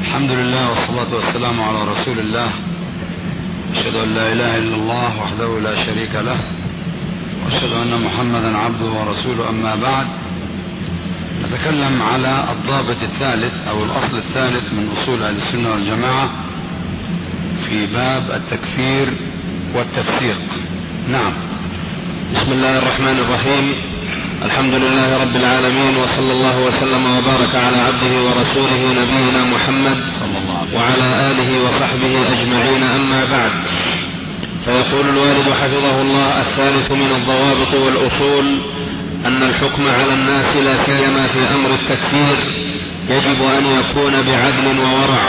الحمد لله والصلاة والسلام على رسول الله. أشهد أن لا إله إلا الله وحده لا شريك له، وأشهد أن محمدا عبده ورسوله. أما بعد، نتكلم على الضابط الثالث أو الأصل الثالث من أصول أهل السنة والجماعة في باب التكفير والتفسيق. نعم. بسم الله الرحمن الرحيم. الحمد لله رب العالمين، وصلى الله وسلم وبارك على عبده ورسوله نبينا محمد وعلى آله وصحبه أجمعين. أما بعد، فيقول الوالد حفظه الله: الثالث من الضوابط والأصول أن الحكم على الناس لا سيما في أمر التكفير يجب أن يكون بعدل وورع.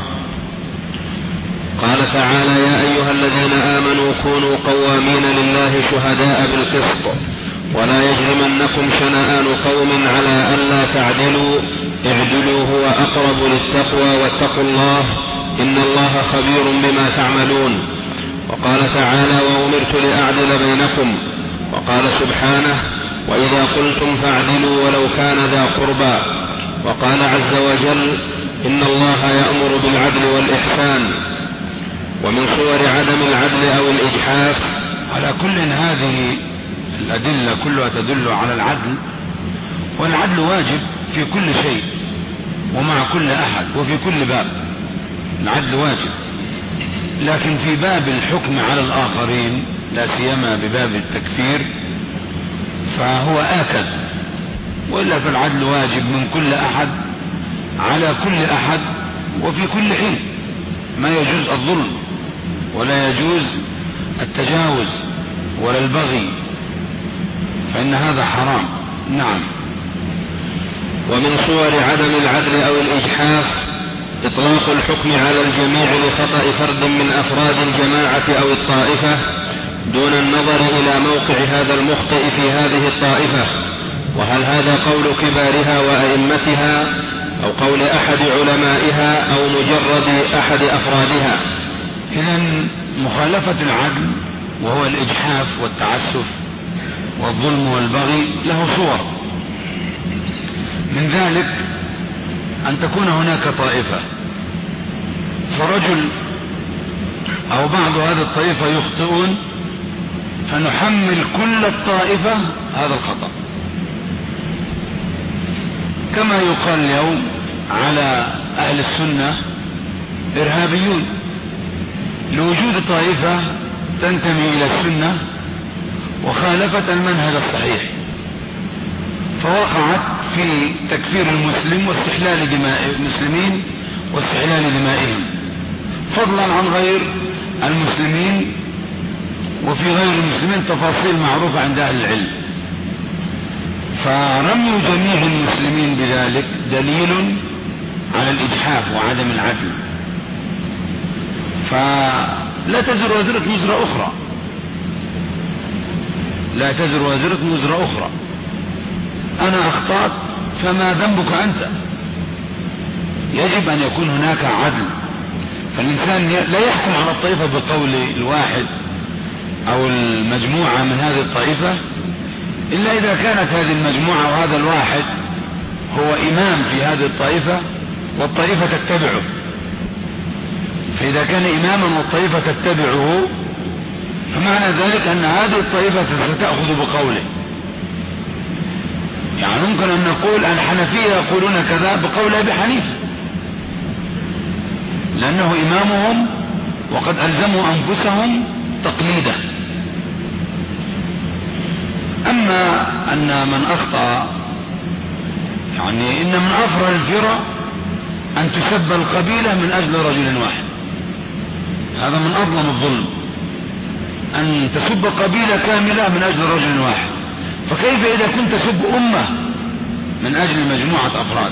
قال تعالى: يا أيها الذين آمنوا كونوا قوامين لله شهداء بالقسط ولا يجرمنكم شنآن قوم على ألا تعدلوا اعدلوا هو أقرب للتقوى واتقوا الله إن الله خبير بما تعملون. وقال تعالى: وأمرت لأعدل بينكم. وقال سبحانه: وإذا قلتم فاعدلوا ولو كان ذا قربى. وقال عز وجل: إن الله يأمر بالعدل والإحسان. ومن صور عدم العدل أو الإجحاف. على كل هذه الأدلة كلها تدل على العدل، والعدل واجب في كل شيء ومع كل أحد وفي كل باب. العدل واجب، لكن في باب الحكم على الآخرين لا سيما بباب التكفير فهو آكد، وإلا فالعدل واجب من كل أحد على كل أحد وفي كل حين. ما يجوز الظلم ولا يجوز التجاوز ولا البغي، فإن هذا حرام. نعم. ومن صور عدم العدل أو الإجحاف إطلاق الحكم على الجميع لخطأ فرد من أفراد الجماعة أو الطائفة دون النظر إلى موقع هذا المخطئ في هذه الطائفة، وهل هذا قول كبارها وأئمتها أو قول أحد علمائها أو مجرد أحد أفرادها. إذن مخالفة العدل وهو الإجحاف والتعسف والظلم والبغي له صور. من ذلك أن تكون هناك طائفة فرجل أو بعض هذه الطائفة يخطئون فنحمل كل الطائفة هذا الخطأ، كما يقال اليوم على أهل السنة إرهابيون لوجود طائفة تنتمي إلى السنة وخالفت المنهج الصحيح، فوقعت في تكفير المسلم واستحلال دماء المسلمين واستحلال دمائهم، فضلا عن غير المسلمين. وفي غير المسلمين تفاصيل معروفة عند أهل العلم. فرمي جميع المسلمين بذلك دليل على الإجحاف وعدم العدل. فلا تزر وازرة وزر أخرى، لا تزر وازرة وزر أخرى. أنا أخطأت فما ذنبك أنت؟ يجب أن يكون هناك عدل. فالإنسان لا يحكم على الطائفة بقول الواحد أو المجموعة من هذه الطائفة إلا إذا كانت هذه المجموعة وهذا الواحد هو إمام في هذه الطائفة والطائفة تتبعه. فإذا كان إماما والطائفة تتبعه فمعنى ذلك أن هذه الطائفة ستأخذ بقوله. يعني ممكن أن نقول الحنفية يقولون كذا بقول أبي حنيفة لأنه إمامهم وقد ألزموا أنفسهم تقليده. أما أن من أخطأ، يعني إن من أفرى الفرى أن تسب القبيلة من أجل رجل واحد، هذا من أظلم الظلم، أن تسب قبيلة كاملة من أجل رجل واحد. فكيف إذا كنت تسب أمة من أجل مجموعة أفراد؟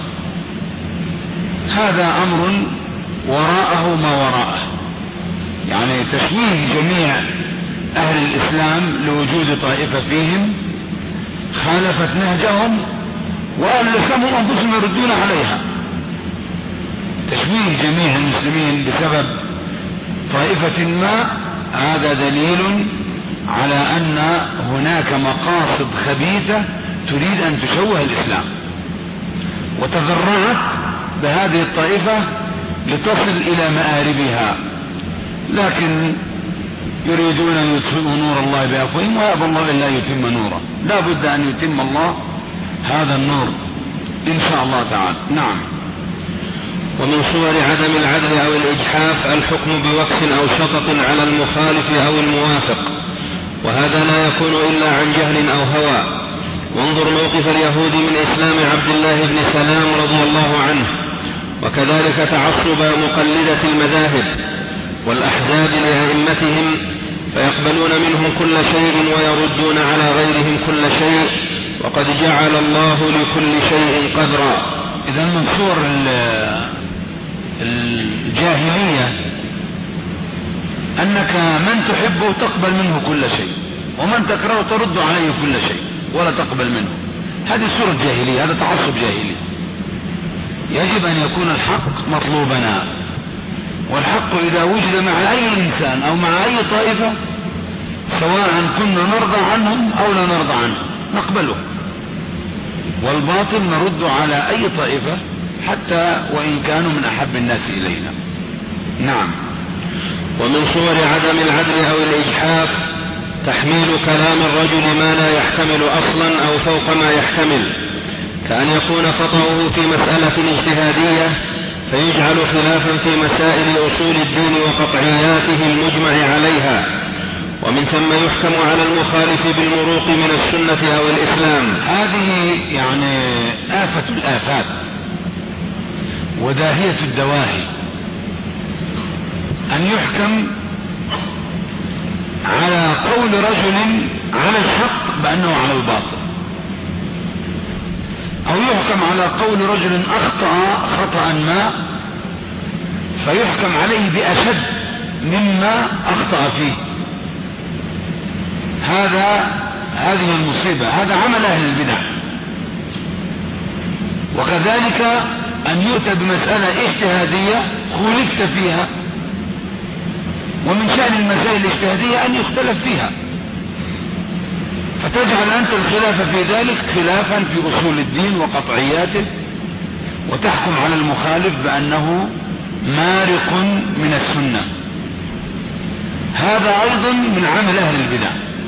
هذا أمر وراءه ما وراءه، يعني تشويه جميع أهل الإسلام لوجود طائفة فيهم خالفت نهجهم وأهل الإسلام أنفسهم يردون عليها. تشويه جميع المسلمين بسبب طائفة ما هذا دليل على أن هناك مقاصد خبيثة تريد أن تشوه الإسلام، وتذرعت بهذه الطائفة لتصل إلى مآربها، لكن يريدون أن يطفئوا نور الله بأفواههم ويأبى الله إلا يتم نوره. لا بد أن يتم الله هذا النور إن شاء الله تعالى. نعم. ومن صور عدم العدل أو الإجحاف الحكم بوكس أو شطط على المخالف أو الموافق، وهذا لا يكون إلا عن جهل أو هوى. وانظر موقف اليهود من إسلام عبد الله بن سلام رضي الله عنه، وكذلك تعصب مقلدة المذاهب والأحزاب لأئمتهم، فيقبلون منهم كل شيء ويردون على غيرهم كل شيء، وقد جعل الله لكل شيء قدرا. إذا من صور الجاهلية أنك من تحبه تقبل منه كل شيء، ومن تكرهه ترد عليه كل شيء ولا تقبل منه. هذه صورة جاهلية، هذا تعصب جاهلي. يجب أن يكون الحق مطلوبنا، والحق إذا وجد مع أي إنسان أو مع أي طائفة سواء كنا نرضى عنهم أو لا نرضى عنهم نقبله، والباطل نرد على أي طائفة حتى وإن كانوا من أحب الناس إلينا. نعم. ومن صور عدم العدل أو الإجحاف تحميل كلام الرجل ما لا يحتمل أصلا أو فوق ما يحتمل، كأن يكون خطأه في مسألة اجتهادية فيجعل خلافا في مسائل أصول الدين وقطعياته المجمع عليها، ومن ثم يحكم على المخالف بالمروق من السنة أو الإسلام. هذه يعني آفة الآفات وداهية الدواهي، أن يحكم على قول رجل على الحق بأنه على الباطل، أو يحكم على قول رجل أخطأ خطأ ما فيحكم عليه بأشد مما أخطأ فيه. هذه المصيبة، هذا عمل أهل البدع. وكذلك أن يؤتى بمسألة اجتهادية خولفت فيها، ومن شأن المسائل الاجتهادية أن يختلف فيها، فتجعل أنت الخلاف في ذلك خلافا في أصول الدين وقطعياته، وتحكم على المخالف بأنه مارق من السنة. هذا أيضا من عمل أهل البدع.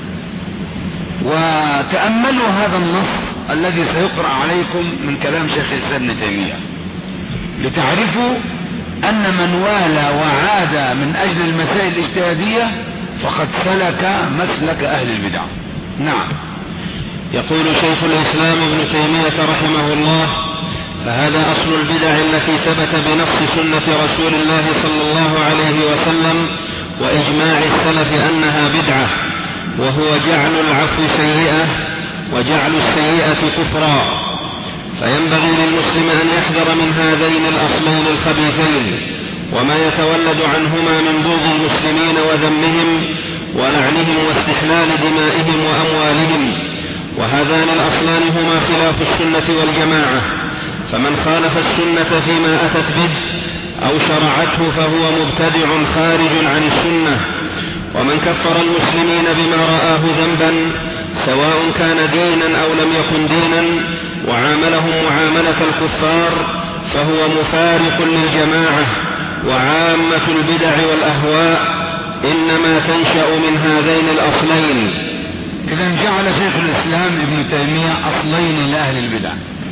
وتأملوا هذا النص الذي سيقرأ عليكم من كلام شيخ الإسلام ابن تيمية لتعرفوا أن من والى وعاد من أجل المسائل الاجتهادية فقد سلك مسلك أهل البدع. نعم. يقول شيخ الإسلام ابن تيمية رحمه الله: فهذا أصل البدع التي ثبت بنص سنة رسول الله صلى الله عليه وسلم وإجماع السلف أنها بدعة، وهو جعل العفو سيئة وجعل السيئة كفرا. فينبغي للمسلم أن يحذر من هذين الأصلين الخبيثين وما يتولد عنهما من بغض المسلمين وذمهم ولعنهم واستحلال دمائهم وأموالهم، وهذان الأصلان هما خلاف السنة والجماعة. فمن خالف السنة فيما أتت به أو شرعته فهو مبتدع خارج عن السنة. ومن كفر المسلمين بما رآه ذنبا سواء كان دينا أو لم يكن دينا وعاملهم معاملة الكفار فهو مفارق للجماعة. وعامة البدع والأهواء إنما تنشأ من هذين الأصلين. إذن جعل شيخ الإسلام ابن تيمية أصلين لأهل البدع،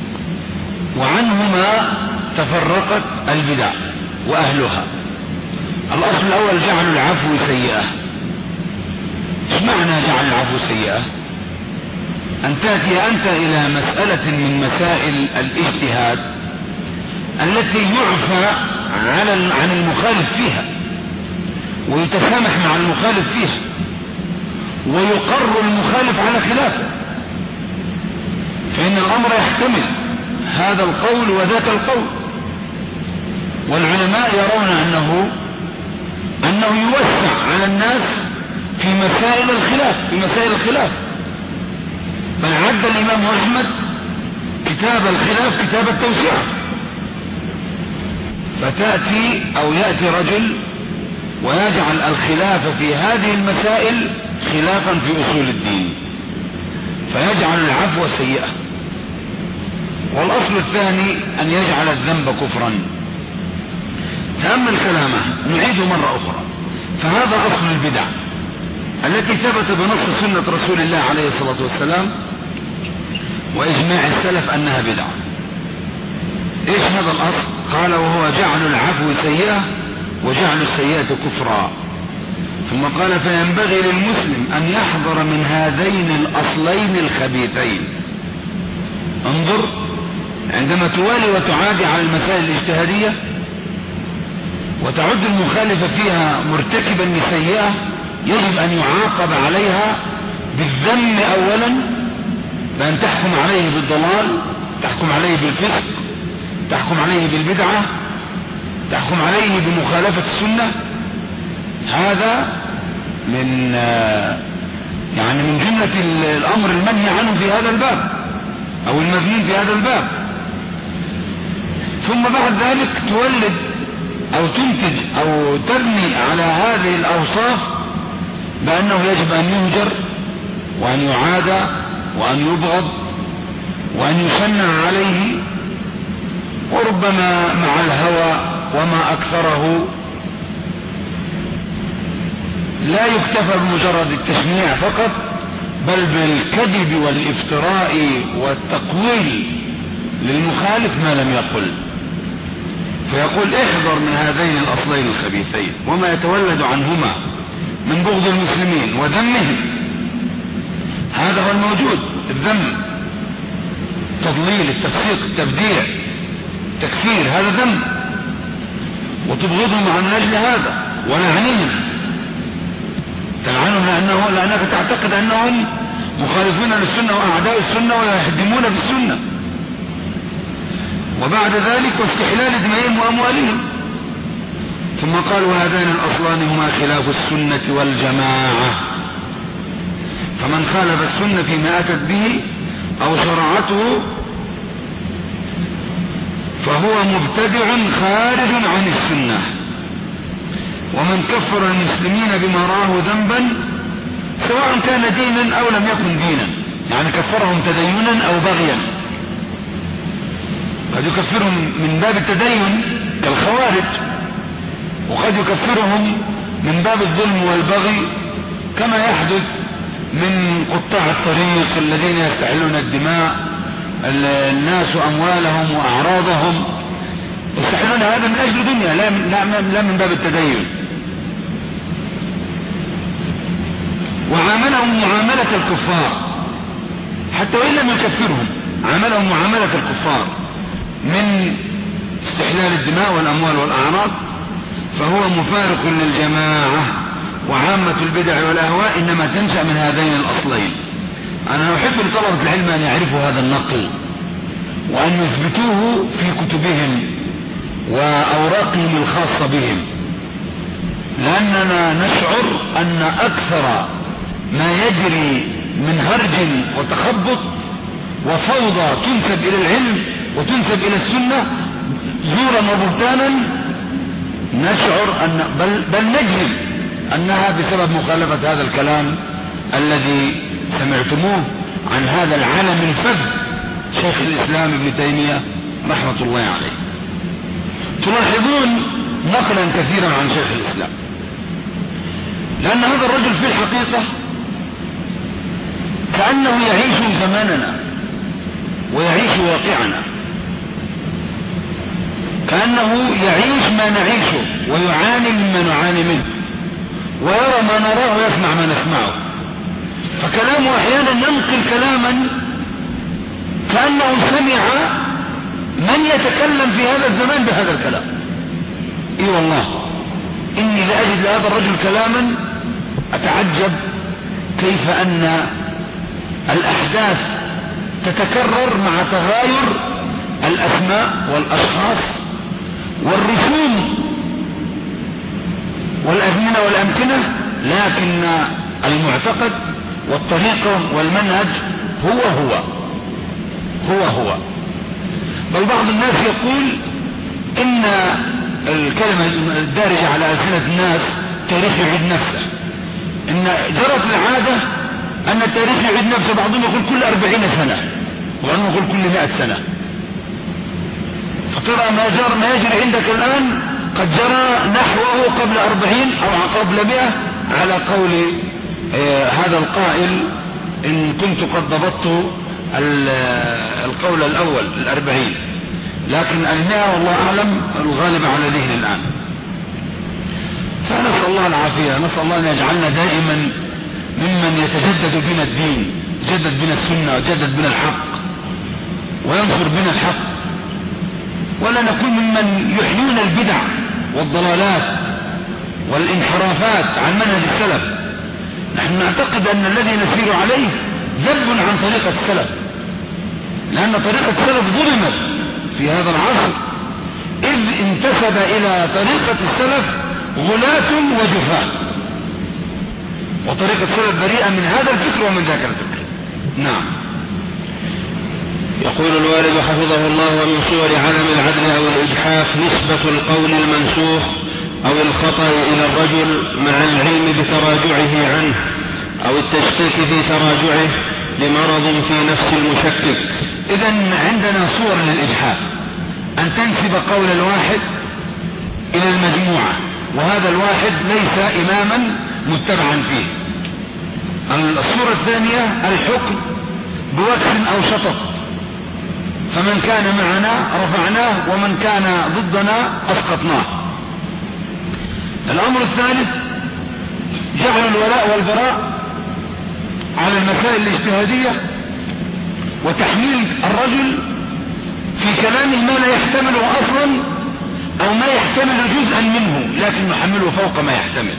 وعنهما تفرقت البدع وأهلها. الأصل الأول جعل العفو سيئة. ايش معنى جعل العفو سيئة؟ أن تأتي أنت إلى مسألة من مسائل الاجتهاد التي يعفى عن المخالف فيها ويتسامح مع المخالف فيها ويقر المخالف على خلافه، فإن الأمر يحتمل هذا القول وذاك القول. والعلماء يرون أنه يوسع على الناس في مسائل الخلاف. فعد الإمام أحمد كتاب الخلاف كتاب التوسعة، فتأتي أو يأتي رجل ويجعل الخلاف في هذه المسائل خلافا في أصول الدين فيجعل العفو سيئة. والأصل الثاني أن يجعل الذنب كفرا، تأمل كلامه، نعيده مرة أخرى. فهذا أصل البدع التي ثبت بنص سنة رسول الله عليه الصلاة والسلام وإجماع السلف أنها بدعة. إيش هذا الأصل؟ قال: وهو جعل العفو سيئة وجعل السيئة كفرا. ثم قال: فينبغي للمسلم أن يحذر من هذين الأصلين الخبيثين. انظر، عندما توالي وتعادي على المسائل الاجتهادية وتعد المخالف فيها مرتكبا لسيئة يجب أن يعاقب عليها بالذم أولا، بأن تحكم عليه بالضلال، تحكم عليه بالفسق، تحكم عليه بالبدعة، تحكم عليه بمخالفة السنة. هذا من من جملة الأمر المنهي عنه في هذا الباب أو المذموم في هذا الباب. ثم بعد ذلك تولد أو تنتج أو تبني على هذه الأوصاف بأنه يجب أن يهجر وأن يعادى وأن يبغض وأن يشنع عليه، وربما مع الهوى وما أكثره لا يكتفى بمجرد التشنيع فقط، بل بالكذب والافتراء والتقويل للمخالف ما لم يقل. فيقول: احذر من هذين الأصلين الخبيثين وما يتولد عنهما من بغض المسلمين وذمهم. هذا هو الموجود، الذم، تضليل، التفسيق، التبديع، التكفير، هذا ذم، وتبغضهم من أجل هذا ولعنهم، تلعنهم لأنك تعتقد أنهم مخالفون للسنة وأعداء السنة ويهدمون في السنة. وبعد ذلك واستحلال دمائهم وأموالهم. ثم قال: وهذان الأصلان هما خلاف السنة والجماعة، فمن خالف السنة فيما أتت به أو شرعته فهو مبتدع خارج عن السنة. ومن كفر المسلمين بما راه ذنبا سواء كان دينا أو لم يكن دينا، يعني كفرهم تدينا أو بغيا. قد يكفرهم من باب التدين كالخوارج، وقد يكفرهم من باب الظلم والبغي كما يحدث من قطاع الطريق الذين يستحلون الدماء الناس وأموالهم وأعراضهم، يستحلون هذا من أجل دنيا لا من باب التدين. وعاملهم معاملة الكفار حتى وإن لم يكفرهم، عاملهم معاملة الكفار من استحلال الدماء والأموال والأعراض، فهو مفارق للجماعة. وعامة البدع والأهواء إنما تنشأ من هذين الأصلين. أنا أحب لطلبة العلم أن يعرفوا هذا النقل وأن يثبتوه في كتبهم وأوراقهم الخاصة بهم، لأننا نشعر أن أكثر ما يجري من هرج وتخبط وفوضى تنسب إلى العلم وتنسب إلى السنة زورا وبهتانا، نشعر أن بل نجزم أنها بسبب مخالفة هذا الكلام الذي سمعتموه عن هذا العالم الفذ شيخ الإسلام ابن تيمية رحمة الله عليه. تلاحظون نقلا كثيرا عن شيخ الإسلام، لأن هذا الرجل في الحقيقة كأنه يعيش زماننا ويعيش واقعنا، كأنه يعيش ما نعيشه ويعاني مما نعاني منه، ويرى ما نراه ويسمع ما نسمعه. فكلامه أحيانا ينقل كلاما كأنه سمع من يتكلم في هذا الزمان بهذا الكلام. اي والله إني لأجد لهذا الرجل كلاما أتعجب كيف أن الأحداث تتكرر مع تغاير الأسماء والأشخاص والرسوم والأزمنة والأمكنة، لكن المعتقد والطريقة والمنهج هو. بل بعض الناس يقول إن الكلمة الدارجة على ألسنة الناس تاريخ يعيد نفسه، إن جرت العادة أن التاريخ يعيد نفسه، بعضهم يقول كل 40 سنة وبعضهم يقول كل 100 سنة. فترى ما يجري عندك الآن قد جرى نحوه قبل 40 أو قبل 100 على قول هذا القائل، إن كنت قد ضبطت القول الأول 40، لكن 100 والله أعلم الغالب على ذهن الآن. فنسأل الله العافية، نسأل الله أن يجعلنا دائما ممن يتجدد بنا الدين، يجدد بنا السنة ويجدد بنا الحق وينصر بنا الحق، ولا نكون ممن يحيون البدع والضلالات والانحرافات عن منهج السلف. نحن نعتقد أن الذي نسير عليه ذب عن طريقة السلف، لأن طريقة السلف ظلمت في هذا العصر، إذ انتسب إلى طريقة السلف غلاة وجفاة، وطريقة السلف بريئة من هذا الفكر ومن ذاك الفكر. نعم. يقول الوالد حفظه الله: ومن صور عدم العدل أو الإجحاف نسبة القول المنسوخ أو الخطأ إلى الرجل مع العلم بتراجعه عنه أو التشكيك في تراجعه لمرض في نفس المشكك. إذن عندنا صور للإجحاف، أن تنسب قول الواحد إلى المجموعة، وهذا الواحد ليس إماما متبعا فيه. الصورة الثانية الحكم بوكس أو شطط، فمن كان معنا رفعناه ومن كان ضدنا أسقطناه. الأمر الثالث جعل الولاء والبراء على المسائل الاجتهادية، وتحميل الرجل في كلامه ما لا يحتمله أصلا أو ما يحتمل جزءا منه، لكن نحمله فوق ما يحتمل.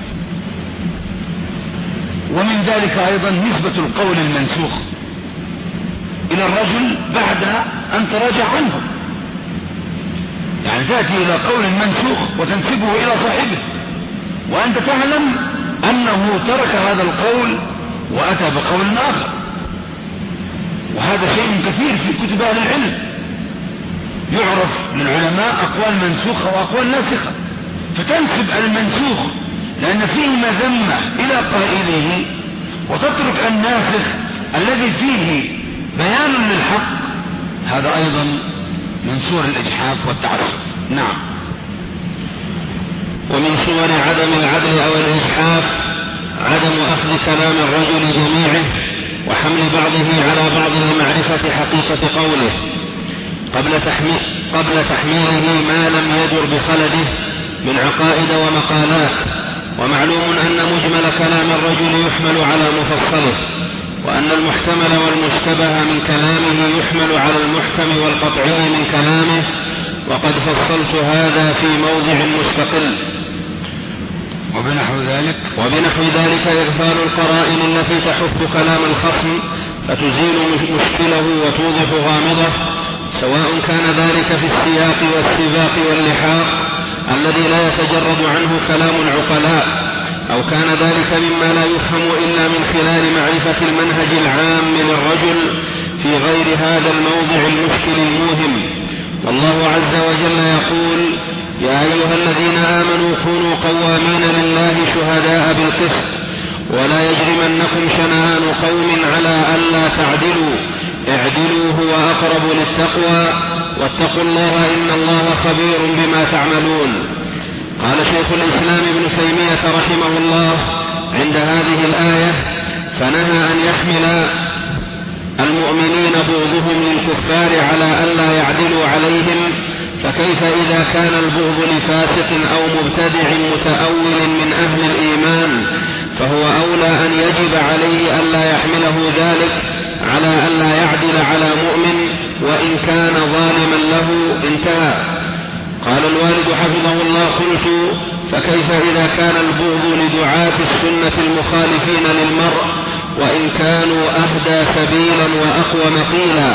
ومن ذلك أيضا نسبة القول المنسوخ إلى الرجل بعد أن تراجع عنه، يعني تأتي إلى قول منسوخ وتنسبه إلى صاحبه وأنت تعلم أنه ترك هذا القول وأتى بقول آخر، وهذا شيء كثير في كتب أهل العلم. يعرف للعلماء أقوال منسوخة وأقوال ناسخة، فتنسب المنسوخ لأن فيه مذمة إلى قائله، وتترك الناسخ الذي فيه بيان للحق. هذا أيضا من صور الإجحاف والتعسف. نعم. ومن صور عدم العدل أو الإجحاف عدم أخذ كلام الرجل جميعه وحمل بعضه على بعض لمعرفة حقيقة قوله قبل تحميله ما لم يجر بخلده من عقائد ومقالات. ومعلوم أن مجمل كلام الرجل يحمل على مفصله، وأن المحتمل والمشتبه من كلامه يحمل على المحكم والقطعي من كلامه، وقد فصلت هذا في موضع مستقل. وبنحو ذلك إغفال القرائن التي تحف كلام الخصم فتزيل مشكله وتوضح غامضه، سواء كان ذلك في السياق والسباق واللحاق الذي لا يتجرد عنه كلام العقلاء، أو كان ذلك مما لا يفهم إلا من خلال معرفة المنهج العام للرجل في غير هذا الموضع المشكل الموهم. والله عز وجل يقول: يا أيها الذين آمنوا كونوا قوامين لله شهداء بالقسط ولا يجرمنكم شنآن قوم على ألا تعدلوا اعدلوا هو أقرب للتقوى واتقوا الله إن الله خبير بما تعملون. قال شيخ الإسلام ابن تيمية رحمه الله عند هذه الآية: فنهى أن يحمل المؤمنين بغضهم للكفار على ألا يعدلوا عليهم، فكيف إذا كان البغض لفاسق أو مبتدع متأول من أهل الإيمان، فهو أولى أن يجب عليه ألا يحمله ذلك على ألا يعدل على مؤمن وإن كان ظالما له. انتهى. قال الوالد حفظه الله: قلت: فكيف إذا كان البغض لدعاة السنة المخالفين للمرء وإن كانوا أهدى سبيلا وأقوم قيلا؟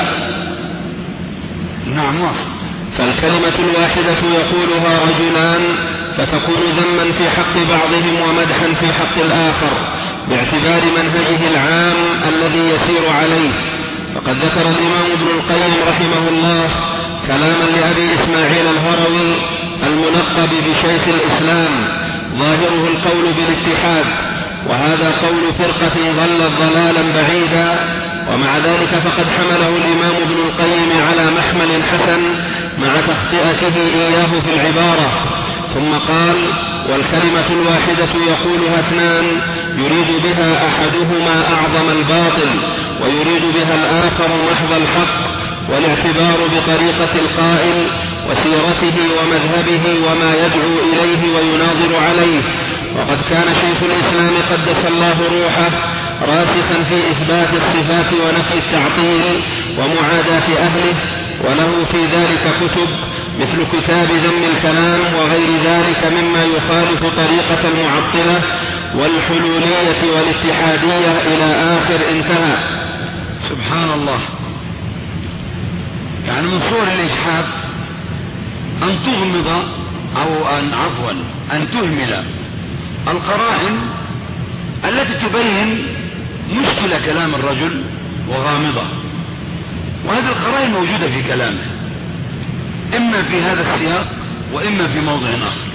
نعم. فالكلمة الواحدة يقولها رجلان فتكون ذما في حق بعضهم ومدحا في حق الآخر باعتبار منهجه العام الذي يسير عليه. فقد ذكر الإمام ابن القيم رحمه الله كلاما لأبي إسماعيل الهروي الملقب بشيخ الإسلام ظاهره القول بالاتحاد، وهذا قول فرقة ضلت ضلالا بعيدا، ومع ذلك فقد حمله الإمام ابن القيم على محمل حسن مع تخطئته إياه في العبارة، ثم قال: والكلمة الواحدة يقولها اثنان يريد بها أحدهما أعظم الباطل ويريد بها الآخر محض الحق، والاعتبار بطريقة القائل وسيرته ومذهبه وما يدعو إليه ويناظر عليه. وقد كان شيخ الإسلام قدس الله روحه راسخا في إثبات الصفات ونفي التعطيل ومعاداة أهله، وله في ذلك كتب مثل كتاب ذم الكلام وغير ذلك مما يخالف طريقة المعطلة والحلولية والاتحادية إلى آخر انتهى. سبحان الله. يعني من صور الإجحاف أن تغمض أو أن تهمل القرائن التي تبين مشكلة كلام الرجل وغامضة، وهذه القرائن موجودة في كلامه إما في هذا السياق وإما في موضع آخر،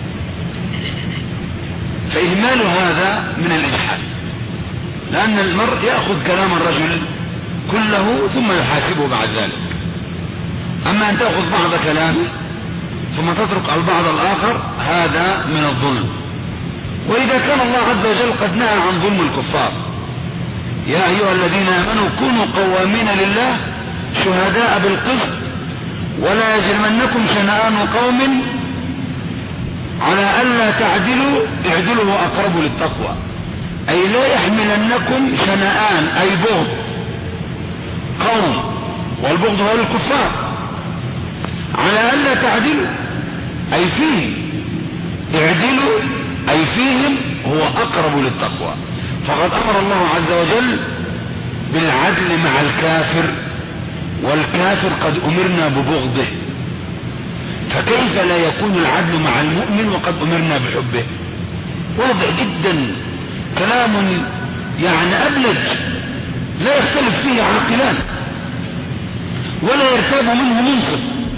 فإهمال هذا من الإجحاف، لأن المرء يأخذ كلام الرجل كله ثم يحاسبه بعد ذلك. أما أن تأخذ بعض كلامه ثم تترك البعض الآخر هذا من الظلم. وإذا كان الله عز وجل قد نهى عن ظلم الكفار: يا أيها الذين آمنوا كونوا قوامين لله شهداء بالقسط ولا يجرمنكم شنآن قوم على ألا تعدلوا اعدلوا هو أقرب للتقوى، أي لا يحملنكم شنآن أي بغض قوم، والبغض هو الكفار، على ألا تعدلوا أي فيه، اعدلوا أي فيهم هو أقرب للتقوى. فقد أمر الله عز وجل بالعدل مع الكافر، والكافر قد أمرنا ببغضه، فكيف لا يكون العدل مع المؤمن وقد أمرنا بحبه؟ واضح جدا، كلام يعني أبلج لا يختلف فيه عاقلان ولا يرتاب منه منصف.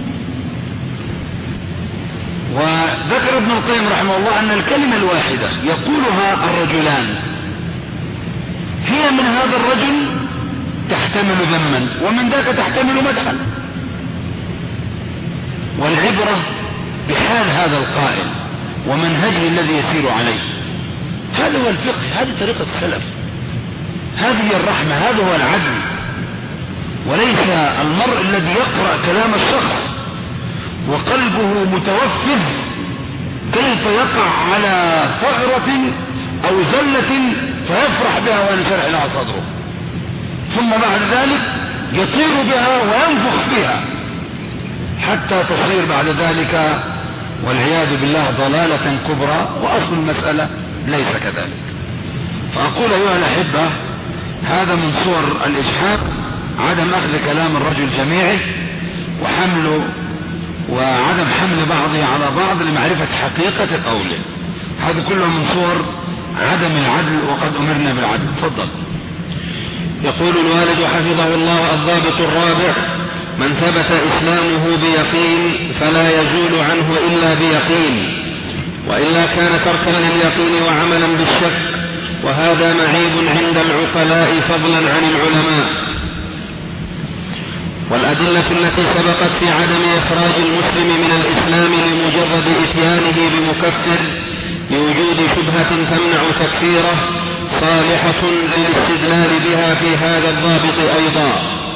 وذكر ابن القيم رحمه الله أن الكلمة الواحدة يقولها الرجلان هي من هذا الرجل تحتمل ذما ومن ذاك تحتمل مدحا، والعبرة بحال هذا القائل ومنهجه الذي يسير عليه. هذا هو الفقه، هذه طريقة السلف، هذه الرحمة، هذا هو العدل، وليس المرء الذي يقرأ كلام الشخص وقلبه متوفز كيف يقع على ثغرة أو زلة فيفرح بها وينشرح لها صدره، ثم بعد ذلك يطير بها وينفخ بها حتى تصير بعد ذلك والعياذ بالله ضلالة كبرى، وأصل المسألة ليس كذلك. فأقول أيها الأحبة، هذا من صور الإجحاف عدم أخذ كلام الرجل جميعه وحمله وعدم حمل بعضه على بعض لمعرفة حقيقة قوله، هذا كله من صور عدم العدل وقد أمرنا بالعدل. تفضل. يقول الوالد حفظه الله: الضابط الرابع: من ثبت إسلامه بيقين فلا يزول عنه إلا بيقين، وإلا كان تركا لليقين وعملا بالشك، وهذا معيب عند العقلاء فضلا عن العلماء. والأدلة التي سبقت في عدم إخراج المسلم من الإسلام لمجرد إتيانه بمكفر لوجود شبهة تمنع تكفيره صالحة للاستدلال بها في هذا الضابط أيضا.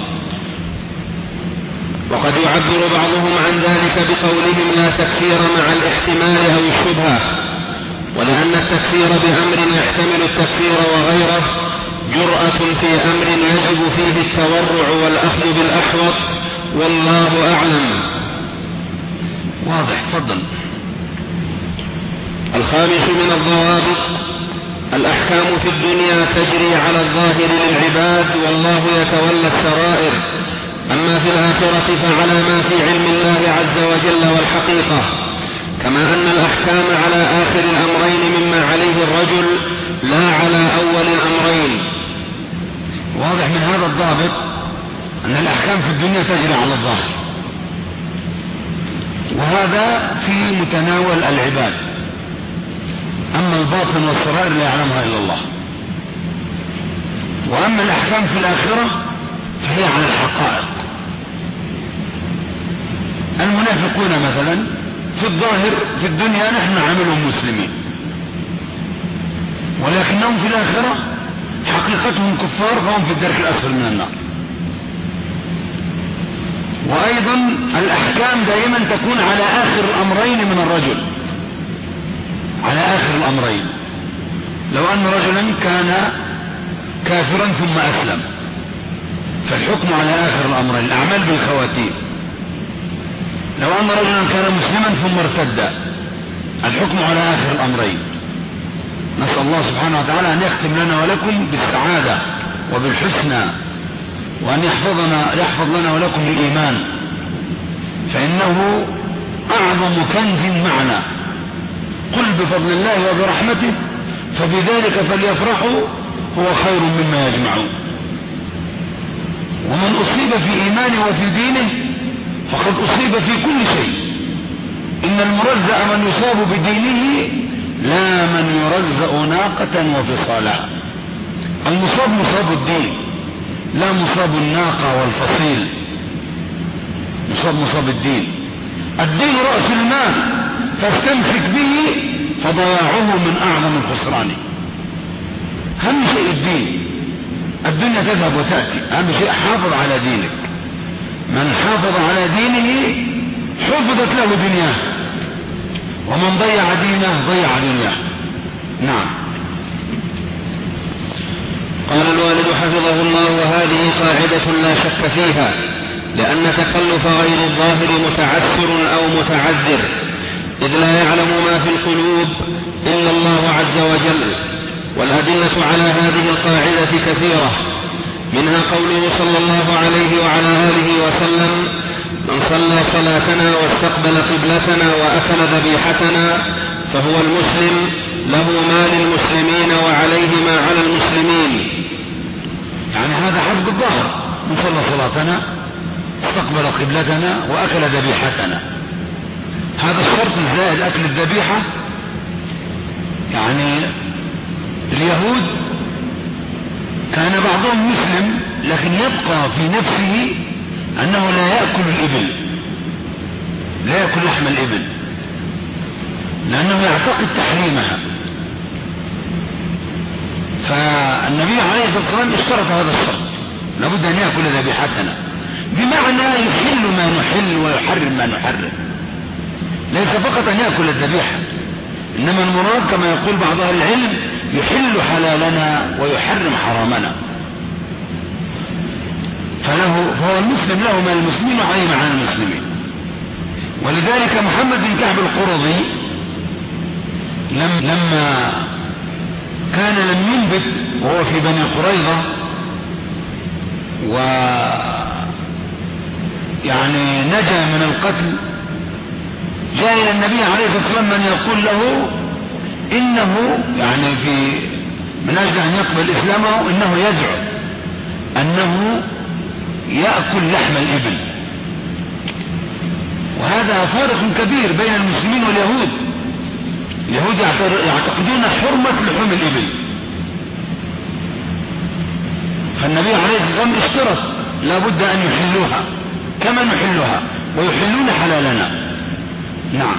وقد يعبر بعضهم عن ذلك بقولهم: لا تكفير مع الاحتمال أو الشبهة، ولأن التكفير بأمر يحتمل التكفير وغيره جرأة في أمر يجب فيه التورع والأخذ بالأحوط، والله أعلم. واضح. تفضل. الخامس من الضوابط: الأحكام في الدنيا تجري على الظاهر للعباد والله يتولى السرائر، أما في الآخرة فعلى ما في علم الله عز وجل والحقيقة، كما أن الأحكام على آخر الأمرين مما عليه الرجل لا على أول الأمرين. واضح من هذا الضابط أن الأحكام في الدنيا تجري على الظاهر، وهذا في متناول العباد، أما الباطن والسرائر لا يعلمها إلا الله. وأما الأحكام في الآخرة فهي على الحقائق. المنافقون مثلا في الظاهر في الدنيا نحن نعاملهم مسلمين، ولكنهم في الآخرة حقيقتهم كفار، فهم في الدرك الأسفل من النار. وأيضا الأحكام دائما تكون على آخر الأمرين من الرجل، على آخر الأمرين. لو أن رجلا كان كافرا ثم أسلم فالحكم على آخر الأمرين، الأعمال بالخواتيم. لو أن رجلا كان مسلما ثم ارتد الحكم على آخر الأمرين. نسأل الله سبحانه وتعالى أن يختم لنا ولكم بالسعادة وبالحسنى، وأن يحفظ لنا ولكم الإيمان، فإنه أعظم كنز معنا. قل بفضل الله وبرحمته فبذلك فليفرحوا هو خير مما يجمعون. ومن أصيب في إيمانه وفي دينه فقد أصيب في كل شيء. إن المرزق من يصاب بدينه لا من يرزق ناقة وفصالها. المصاب مصاب الدين، لا مصاب الناقة والفصيل، مصاب الدين. الدين رأس المال، فاستمسك به فضياعه من أعظم الخسران. أهم شيء الدين. الدنيا تذهب وتأتي، أهم شيء حافظ على دينك. من حافظ على دينه حفظت له دنياه، ومن ضيع دينه ضيع دنياه. نعم. قال الوالد حفظه الله: وهذه قاعدة لا شك فيها، لأن تخلف غير الظاهر متعسر أو متعذر، إذ لا يعلم ما في القلوب إلا الله عز وجل. والأدلة على هذه القاعدة كثيرة، منها قوله صلى الله عليه وعلى آله وسلم: من صلى صلاتنا واستقبل قبلتنا وأكل ذبيحتنا فهو المسلم، له ما للمسلمين وعليه ما على المسلمين. يعني هذا حسب الظاهر، من صلى صلاتنا استقبل قبلتنا وأكل ذبيحتنا. هذا الشرط الزائد أكل الذبيحة. يعني اليهود كان بعضهم مسلم لكن يبقى في نفسه أنه لا يأكل الإبل، لا يأكل لحم الإبل، لأنه يعتقد تحريمها. فالنبي عليه الصلاة والسلام اشترط هذا الشرط، لابد أن يأكل ذبيحتنا، بمعنى يحل ما نحل ويحرم ما نحرم، ليس فقط أن يأكل الذبيحة، إنما المراد كما يقول بعض أهل العلم يحل حلالنا ويحرم حرامنا. فهو المسلم له ما المسلمين وعليه ما على المسلمين. ولذلك محمد بن كعب القرظي لما كان لم ينبت وهو في بني قريظة، يعني نجا من القتل، جاء إلى النبي عليه الصلاة والسلام من يقول له إنه يعني من أجل أن يقبل إسلامه إنه يزعم أنه يأكل لحم الإبل. وهذا فارق كبير بين المسلمين واليهود. اليهود يعتقدون حرمة لحوم الإبل، فالنبي عليه الصلاة والسلام اشترط لابد أن يحلوها كما نحلها ويحلون حلالنا. نعم.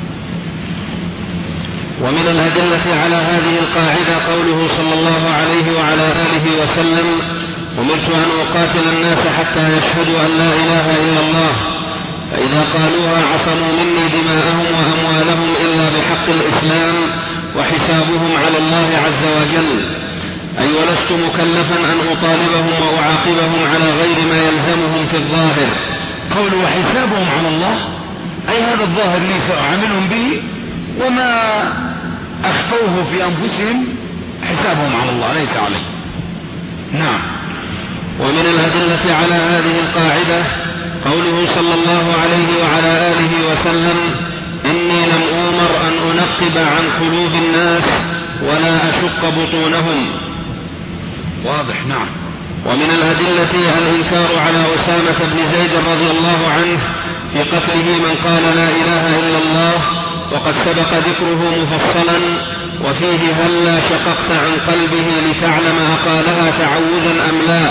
ومن الأدلة على هذه القاعدة قوله صلى الله عليه وعلى آله وسلم: أمرت أن أقاتل الناس حتى يشهدوا أن لا إله إلا الله، فإذا قالوها عصموا مني دماءهم وأموالهم إلا بحق الإسلام وحسابهم على الله عز وجل. أي ولست مكلفا أن أطالبهم وأعاقبهم على غير ما يلزمهم في الظاهر. قول وحسابهم على الله، أي هذا الظاهر لي سأعاملهم به، وما أخفوه في أنفسهم حسابهم على الله ليس عليه. نعم. ومن الأدلة على هذه القاعدة قوله صلى الله عليه وعلى آله وسلم: إني لم أؤمر أن أنقب عن قلوب الناس ولا أشق بطونهم. واضح. نعم. ومن الأدلة الإنكار على أسامة بن زيد رضي الله عنه في قتله من قال لا إله إلا الله، وقد سبق ذكره مفصلا، وفيه: هلا شققت عن قلبه لتعلم أقالها تعوذا أم لا.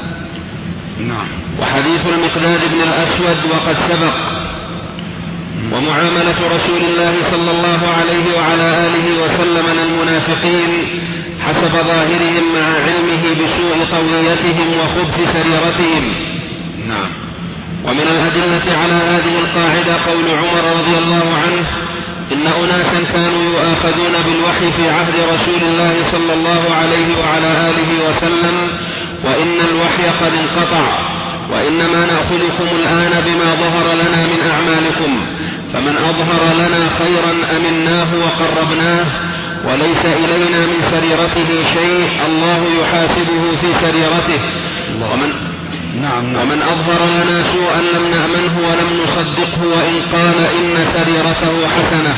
نعم. وحديث المقداد بن الأسود وقد سبق. ومعاملة رسول الله صلى الله عليه وعلى آله وسلم للمنافقين حسب ظاهرهم مع علمه بسوء طويتهم وخبث سريرتهم. نعم. ومن الأدلة على هذه القاعدة قول عمر رضي الله عنه: إن أناسا كانوا يؤاخذون بالوحي في عهد رسول الله صلى الله عليه وعلى آله وسلم وإن الوحي قد انقطع، وإنما نأخذكم الآن بما ظهر لنا من أعمالكم، فمن أظهر لنا خيرا أمناه وقربناه، وليس إلينا من سريرته شيء الله يحاسبه في سريرته، ومن أظهر لنا سوءا لم نأمنه ولم نصدقه وإن قال إن سريرته حسنة.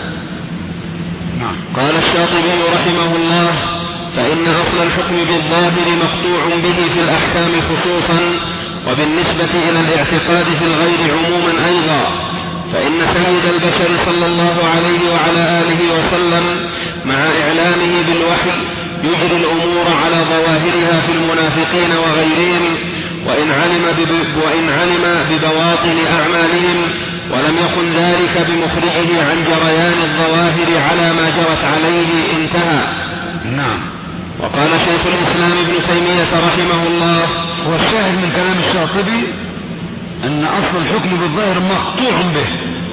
قال الشاطبي رحمه الله: فإن أصل الحكم بالظاهر مقطوع به في الأحكام خصوصا، وبالنسبة إلى الاعتقاد في الغير عموما أيضا، فإن سيد البشر صلى الله عليه وعلى آله وسلم مع إعلامه بالوحي يجري الأمور على ظواهرها في المنافقين وغيرهم، وإن علم ببواطن أعمالهم، ولم يكن ذلك بمخرجه عن جريان الظواهر على ما جرت عليه، انتهى. نعم. وقال شيخ الإسلام ابن تيمية رحمه الله: والشاهد من كلام الشاطبي أن أصل الحكم بالظاهر مقطوع به،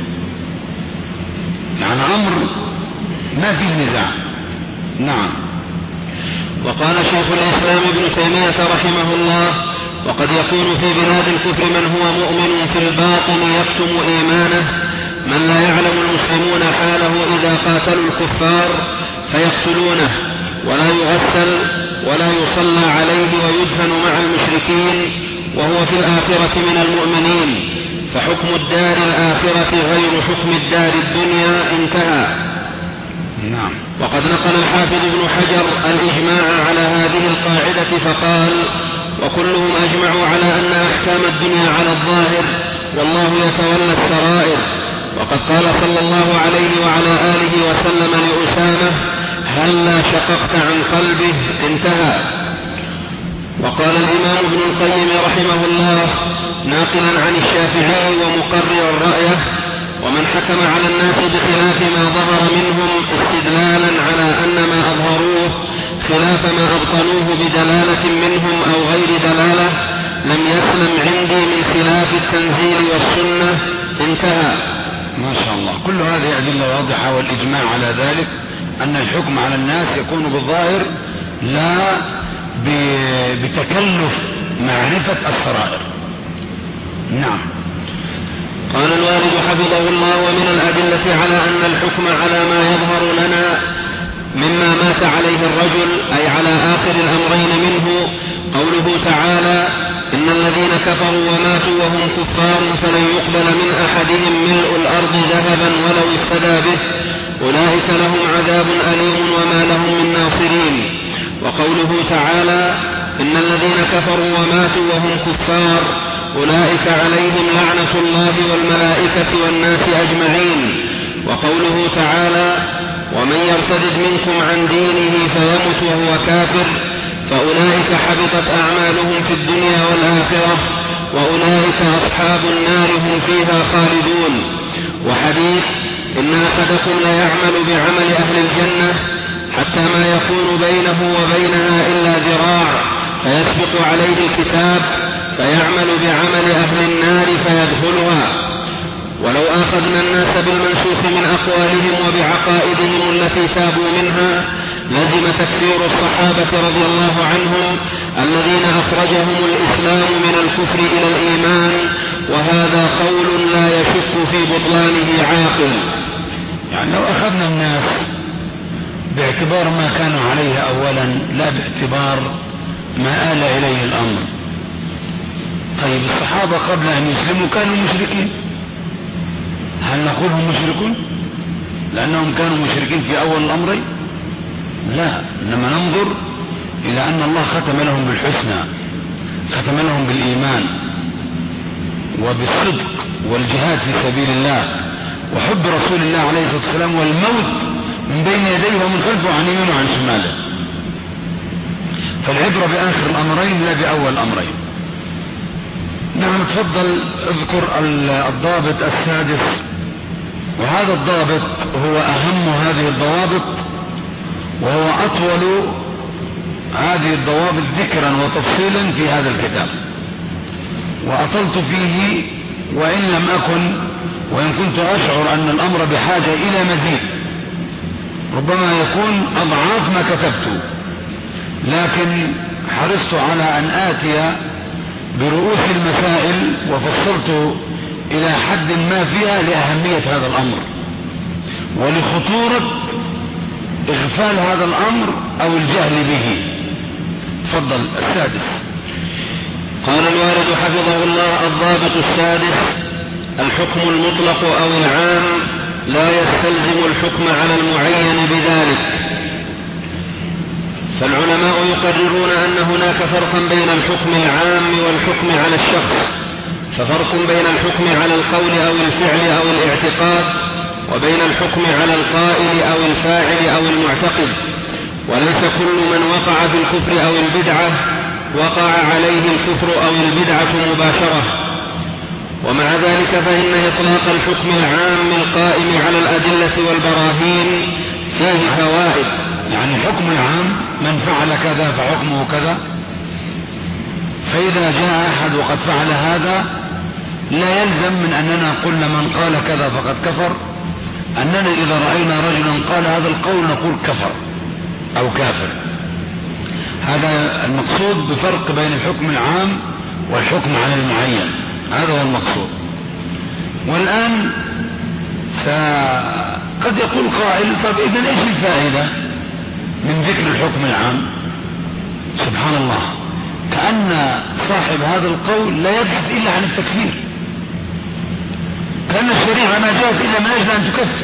يعني أمر ما فيه نزاع. نعم. وقال شيخ الإسلام ابن تيمية رحمه الله: وقد يكون في بلاد الكفر من هو مؤمن في الباطن يكتم إيمانه، من لا يعلم المسلمون حاله إذا قاتلوا الكفار فيقتلونه، ولا يغسل ولا يصلى عليه ويدفن مع المشركين، وهو في الآخرة من المؤمنين، فحكم الدار الآخرة غير حكم الدار الدنيا، انتهى. نعم. وقد نقل الحافظ ابن حجر الإجماع على هذه القاعدة فقال: وكلهم أجمعوا على أن أحكام الدنيا على الظاهر، والله يتولى السرائر. وقد قال صلى الله عليه وعلى آله وسلم لأسامة: هلا شققت عن قلبه، انتهى. وقال الإمام ابن القيم رحمه الله ناقلا عن الشافعي ومقررا رأيه: ومن حكم على الناس بخلاف ما ظهر منهم استدلالا على أن ما أظهروه خلاف ما أبطنوه بدلالة منهم أو غير دلالة لم يسلم عندي من خلاف التنزيل والسنة، انتهى. ما شاء الله. كل هذه أدلة واضحة، والإجماع على ذلك أن الحكم على الناس يكون بالظاهر لا بتكلف معرفة السرائر. نعم. قال الوالد حفظه الله: ومن الأدلة على أن الحكم على ما يظهر لنا مما مات عليه الرجل، أي على آخر الأمرين منه، قوله تعالى: إن الذين كفروا وماتوا وهم كفار فلن يقبل من أحدهم ملء الأرض ذهبا ولو افتدى به، أولئك لهم عذاب أليم وما لهم من ناصرين. وقوله تعالى: إن الذين كفروا وماتوا وهم كفار أولئك عليهم لعنة الله والملائكة والناس أجمعين. وقوله تعالى: ومن يرتد منكم عن دينه فيمت وهو كافر فأولئك حبطت أعمالهم في الدنيا والآخرة وأولئك أصحاب النار هم فيها خالدون. وحديث: إن أحدكم ليعمل بعمل أهل الجنة حتى ما يكون بينه وبينها إلا ذراع فيسبق عليه الكتاب فيعمل بعمل أهل النار فيدخلها. ولو أخذنا الناس بالمنسوخ من أقوالهم وبعقائدهم التي تابوا منها لزم تكفير الصحابة رضي الله عنهم الذين أخرجهم الإسلام من الكفر إلى الإيمان، وهذا قول لا يشك في بطلانه عاقل. يعني لو أخذنا الناس باعتبار ما كانوا عليه أولا لا باعتبار ما آل إليه الأمر. طيب الصحابة قبل أن يسلموا كانوا مشركين، هل نقولهم مشركون لأنهم كانوا مشركين في أول الأمر؟ لا، إنما ننظر إلى أن الله ختم لهم بالحسنى، ختم لهم بالإيمان وبالصدق والجهاد في سبيل الله وحب رسول الله عليه الصلاة والسلام والموت من بين يديه ومن خلفه عن يمينه وعن شماله. فالعبرة بآخر الأمرين لا بأول الأمرين. نعم. تفضل اذكر الضابط السادس وهذا الضابط هو أهم هذه الضوابط، وهو أطول هذه الضوابط ذكرا وتفصيلا في هذا الكتاب، وأطلت فيه وإن كنت أشعر أن الأمر بحاجة إلى مزيد، ربما يكون أضعاف ما كتبته، لكن حرصت على أن آتي برؤوس المسائل وفصلت إلى حد ما فيها لأهمية هذا الأمر ولخطورة إغفال هذا الأمر أو الجهل به. تفضل. السادس. قال الوالد حفظه الله: الضابط السادس: الحكم المطلق أو العام لا يستلزم الحكم على المعين بذلك. فالعلماء يقررون أن هناك فرقا بين الحكم العام والحكم على الشخص، ففرق بين الحكم على القول أو الفعل أو الاعتقاد، وبين الحكم على القائل أو الفاعل أو المعتقد. وليس كل من وقع في الكفر أو البدعة وقع عليه الكفر أو البدعة مباشرة. ومع ذلك فإن إطلاق الحكم العام القائم على الأدلة والبراهين فيه فوائد. يعني الحكم العام من فعل كذا فحكمه كذا، فإذا جاء أحد وقد فعل هذا لا يلزم من أننا قلنا من قال كذا فقد كفر، أننا إذا رأينا رجلا قال هذا القول نقول كفر أو كافر. هذا المقصود بفرق بين الحكم العام والحكم على المعين، هذا هو المقصود. والآن قد يقول قائل: طب إذن إيش الفائدة من ذكر الحكم العام؟ سبحان الله، كأن صاحب هذا القول لا يبحث إلا عن التكفير، كأن الشريعة ما جاءت إلا من أجل أن تكفر.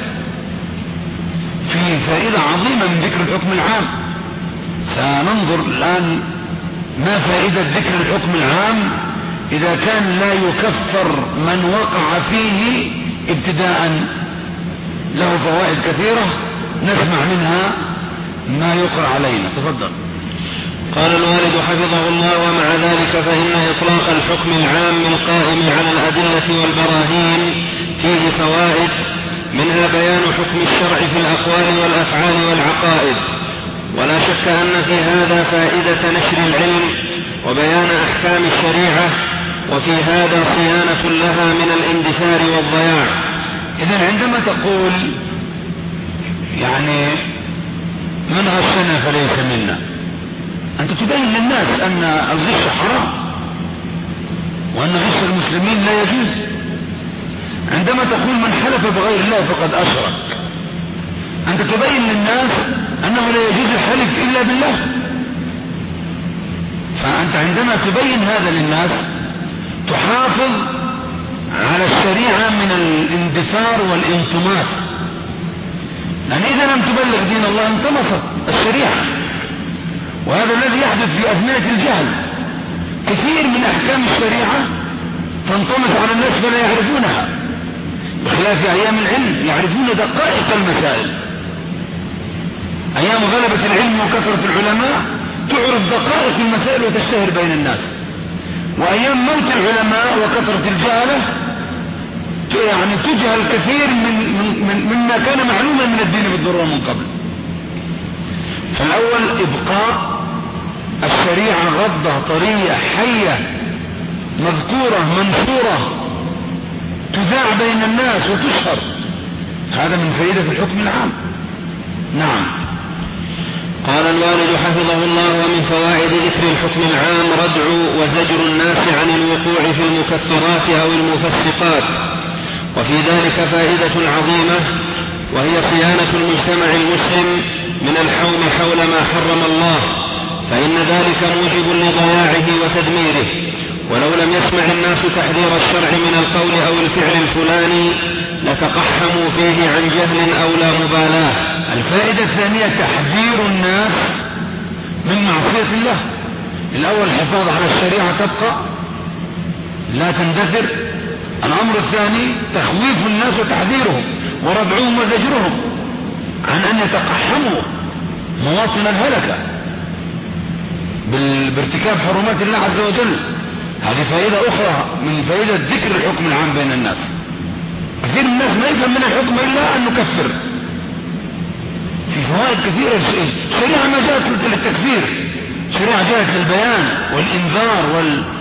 في فائدة عظيمة من ذكر الحكم العام. سننظر الآن ما فائدة ذكر الحكم العام إذا كان لا يكفر من وقع فيه ابتداء. له فوائد كثيرة نسمع منها ما يقرأ علينا. تفضل. قال الوالد حفظه الله: ومع ذلك فإن إطلاق الحكم العام القائم على الأدلة والبراهين فيه فوائد، منها بيان حكم الشرع في الأقوال والأفعال والعقائد. ولا شك أن في هذا فائدة نشر العلم وبيان أحكام الشريعة، وفي هذا صيانة لها من الاندثار والضياع. إذن عندما تقول يعني من غشنا فليس منا، أنت تبين للناس أن الغش حرام وأن غش المسلمين لا يجوز. عندما تقول من حلف بغير الله فقد أشرك، أنت تبين للناس أنه لا يجوز الحلف إلا بالله. فأنت عندما تبين هذا للناس تحافظ على الشريعة من الاندثار والانطماس، لأن إذا لم تبلغ دين الله انطمست الشريعة. وهذا الذي يحدث في أثناء الجهل، كثير من أحكام الشريعة تنطمس على الناس فلا يعرفونها، بخلاف أيام العلم يعرفون دقائق المسائل. أيام غلبة العلم وكثرة العلماء تعرف دقائق المسائل وتشتهر بين الناس، وأيام موت العلماء وكثرة الجهلة يعني تجهل كثير مما كان معلوما من الدين بالضرورة من قبل. فالأول إبقاء الشريعة غضة طرية حية مذكورة منشورة تذاع بين الناس وتشهر، هذا من فائدة الحكم العام. نعم. قال الوالد حفظه الله: ومن فوائد ذكر الحكم العام ردع وزجر الناس عن الوقوع في المكفرات أو المفسقات. وفي ذلك فائدة عظيمة، وهي صيانة المجتمع المسلم من الحوم حول ما حرم الله، فإن ذلك موجب لضياعه وتدميره. ولو لم يسمع الناس تحذير الشرع من القول أو الفعل الفلاني لتقحموا فيه عن جهل أو لا مبالاة. الفائدة الثانية تحذير الناس من معصية الله. الأول الحفاظ على الشريعة تبقى لا تندثر. الأمر الثاني تخويف الناس وتحذيرهم وردعهم وزجرهم عن أن يتقحموا مواطن الهلكة بارتكاب حرمات الله عز وجل. هذه فائدة أخرى من فائدة ذكر الحكم العام بين الناس. كثير من الناس ما يفهم من الحكم إلا أن نكفر. في فوائد كثيرة. الشريعة ما جاءت للتكفير، الشريعة جاءت للبيان والإنذار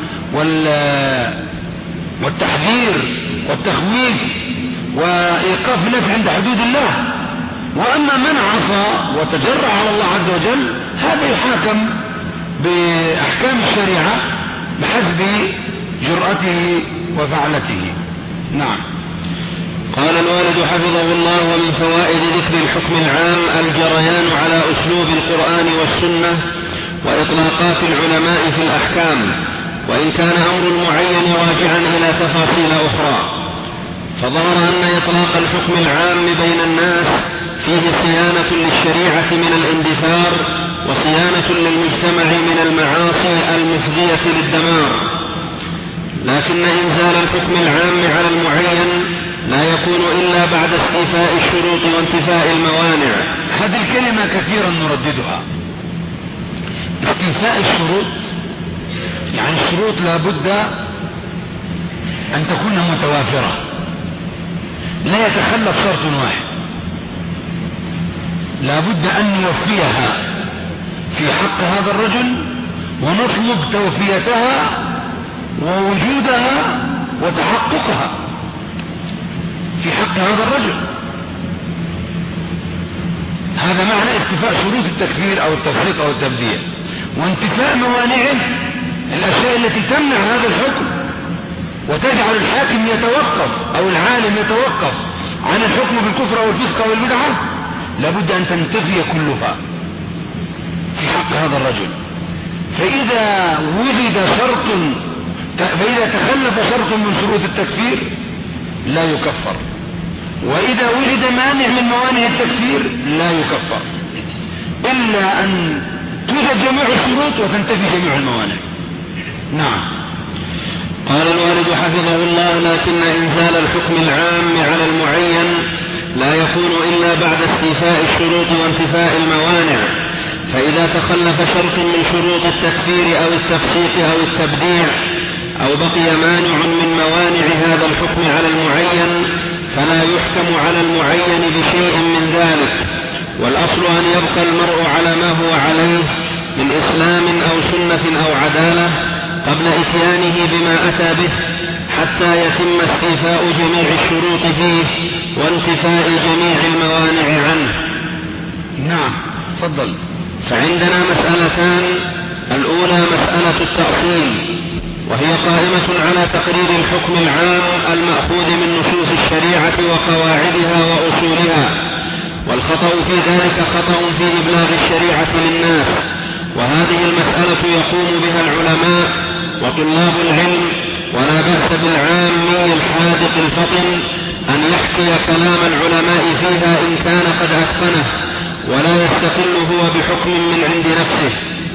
والتحذير والتخويف وإيقاف الناس عند حدود الله. وأما من عصى وتجرع على الله عز وجل هذا يحاكم بأحكام الشريعة بحسب جرأته وفعلته. نعم. قال الوالد حفظه الله: ومن فوائد ذكر الحكم العام الجريان على أسلوب القرآن والسنة وإطلاقات العلماء في الأحكام، وإن كان أمر المعين راجعا إلى تفاصيل أخرى. فظهر أن إطلاق الحكم العام بين الناس فيه صيانة للشريعة من الاندثار وصيانة للمجتمع من المعاصي المفضية للدمار، لكن إنزال الحكم العام على المعين لا يكون إلا بعد استيفاء الشروط وانتفاء الموانع. هذه الكلمة كثيرا نرددها، استيفاء الشروط، يعني الشروط لابد أن تكون متوافرة، لا يتخلف شرط واحد، لابد أن نوفيها في حق هذا الرجل ونطلب توفيتها ووجودها وتحققها في حق هذا الرجل. هذا معنى استيفاء شروط التكفير أو التفسيق أو التبديع، وانتفاء موانعه، الأشياء التي تمنع هذا الحكم وتجعل الحاكم يتوقف أو العالم يتوقف عن الحكم بالكفر أو الفسق أو البدعة، لابد أن تنتفي كلها في حق هذا الرجل. فإذا وجد شرط، فإذا تخلف شرط من شروط التكفير لا يكفر، وإذا وجد مانع من موانع التكفير لا يكفر، إلا أن توجد جميع الشروط وتنتفي جميع الموانع. نعم. قال الوالد حفظه الله: لكن إنزال الحكم العام على المعين لا يكون إلا بعد استيفاء الشروط وانتفاء الموانع، فإذا تخلف شرط من شروط التكفير أو التفسيق أو التبديع أو بقي مانع من موانع هذا الحكم على المعين فلا يحكم على المعين بشيء من ذلك، والأصل أن يبقى المرء على ما هو عليه من إسلام أو سنة أو عدالة قبل إتيانه بما أتى به حتى يتم استيفاء جميع الشروط فيه وانتفاء جميع الموانع عنه. نعم. تفضل. فعندنا مسألتان: الأولى مسألة التأصيل، وهي قائمة على تقرير الحكم العام المأخوذ من نصوص الشريعة وقواعدها وأصولها، والخطأ في ذلك خطأ في إبلاغ الشريعة للناس، وهذه المسألة يقوم بها العلماء وطلاب العلم، ولا بأس بالعامي الحاذق الفطن أن يحكي كلام العلماء فيها إن كان قد أتقنه، ولا يستقل هو بحكم من عند نفسه.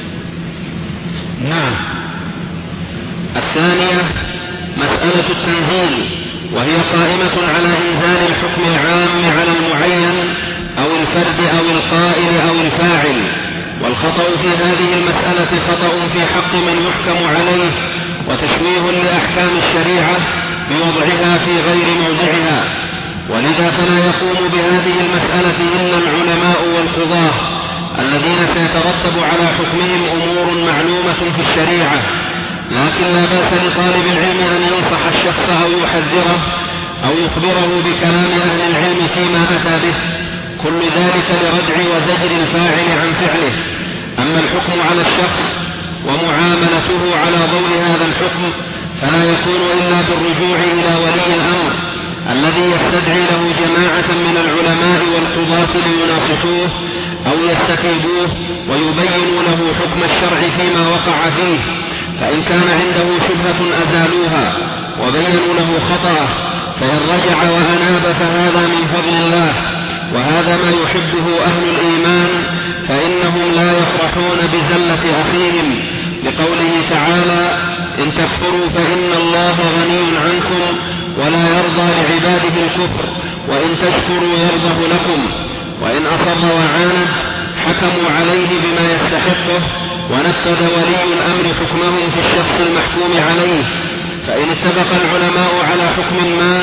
نعم. الثانية مسألة التنزيل، وهي قائمة على إنزال الحكم العام على المعين أو الفرد أو القائل أو الفاعل، والخطأ في هذه المسألة خطأ في حق من يحكم عليه وتشويه لأحكام الشريعة بوضعها في غير موضعها، ولذا فلا يقوم بهذه المسألة إلا العلماء والقضاة الذين سيترتب على حكمهم أمور معلومة في الشريعة، لكن لا بأس لطالب العلم أن ينصح الشخص أو يحذره أو يخبره بكلام أهل العلم فيما أتى به، كل ذلك لردع وزجر الفاعل عن فعله. أما الحكم على الشخص ومعاملته على ضوء هذا الحكم فلا يكون إلا بالرجوع إلى ولي الأمر الذي يستدعي له جماعة من العلماء والقضاة ليناصحوه أو يستتيبوه ويبينوا له حكم الشرع فيما وقع فيه، فإن كان عنده شبهة أزالوها وبينوا له خطأه، فإن رجع وأناب فهذا من فضل الله، وهذا ما يحبه أهل الإيمان، فإنهم لا يفرحون بزلة أخيهم، لقوله تعالى: إن تكفروا فإن الله غني عنكم ولا يرضى لعباده الكفر وإن تشكروا يرضه لكم، وإن أصر وعاند حكموا عليه بما يستحقه ونفذ ولي الأمر حكمه في الشخص المحكوم عليه، فإن اتفق العلماء على حكم ما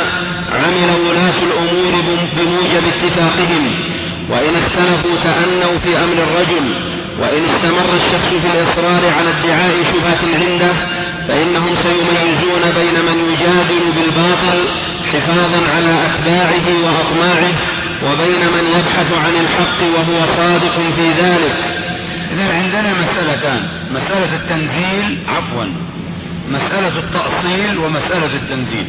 عمل ولاة الأمور بموجب اتفاقهم، وإن اختلفوا تأنوا في أمر الرجل. وإن استمر الشخص في الإصرار على ادعاء شبهة عنده فإنهم سيميزون بين من يجادل بالباطل حفاظا على أتباعه وأطماعه وبين من يبحث عن الحق وهو صادق في ذلك. إذن عندنا مسألتان، مسألة التنزيل مسألة التأصيل ومسألة التنزيل.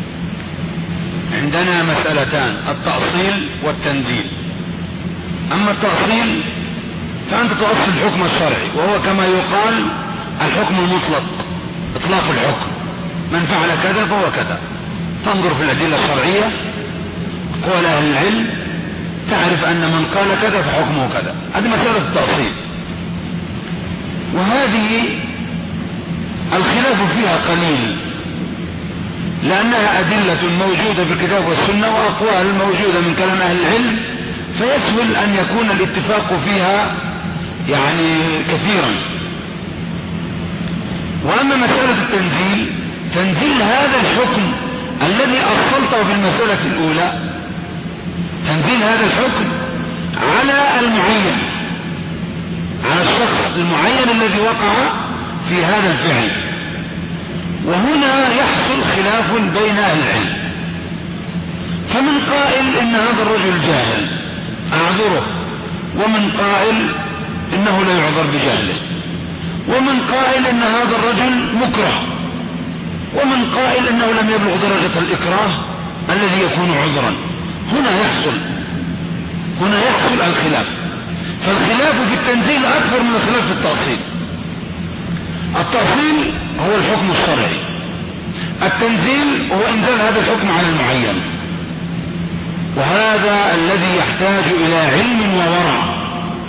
عندنا مسألتان، التأصيل والتنزيل. أما التأصيل فأنت تؤصل الحكم الشرعي، وهو كما يقال الحكم المطلق، إطلاق الحكم، من فعل كذا فهو كذا. تنظر في الأدلة الشرعية، قول أهل العلم، تعرف أن من قال كذا فحكمه كذا. هذه مسألة التأصيل، وهذه الخلاف فيها قليل لأنها أدلة موجودة في الكتاب والسنة وأقوال موجودة من كلام أهل العلم، فيسهل أن يكون الاتفاق فيها يعني كثيرا. وأما مسألة التنزيل، تنزيل هذا الحكم الذي أصلته في المسألة الأولى، تنزيل هذا الحكم على المعين، على الشخص المعين الذي وقع في هذا الفعل. وهنا يحصل خلاف بين أهل العلم، فمن قائل إن هذا الرجل جاهل أعذره، ومن قائل إنه لا يعذر بجهله، ومن قائل إن هذا الرجل مكره، ومن قائل إنه لم يبلغ درجة الإكراه الذي يكون عذرا. هنا يحصل الخلاف. فالخلاف في التنزيل أكثر من الخلاف في التأصيل. التأصيل هو الحكم الشرعي، التنزيل هو إنزال هذا الحكم على المعين، وهذا الذي يحتاج إلى علم وورع.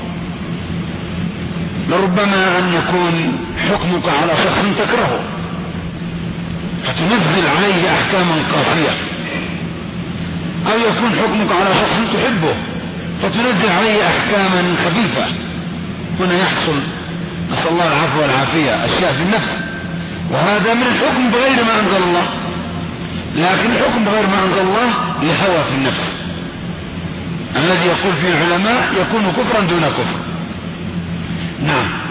لربما أن يكون حكمك على شخص تكرهه فتنزل عليه أحكاما قاسية، أو يكون حكمك على شخص تحبه فتنزل عليه أحكاما خفيفة. هنا يحصل، نسأل الله العفو والعافية، أشياء في النفس، وهذا من الحكم بغير ما أنزل الله. لكن الحكم بغير ما أنزل الله لهوى في النفس الذي يقول فيه العلماء يكون كفرا دون كفر. نعم.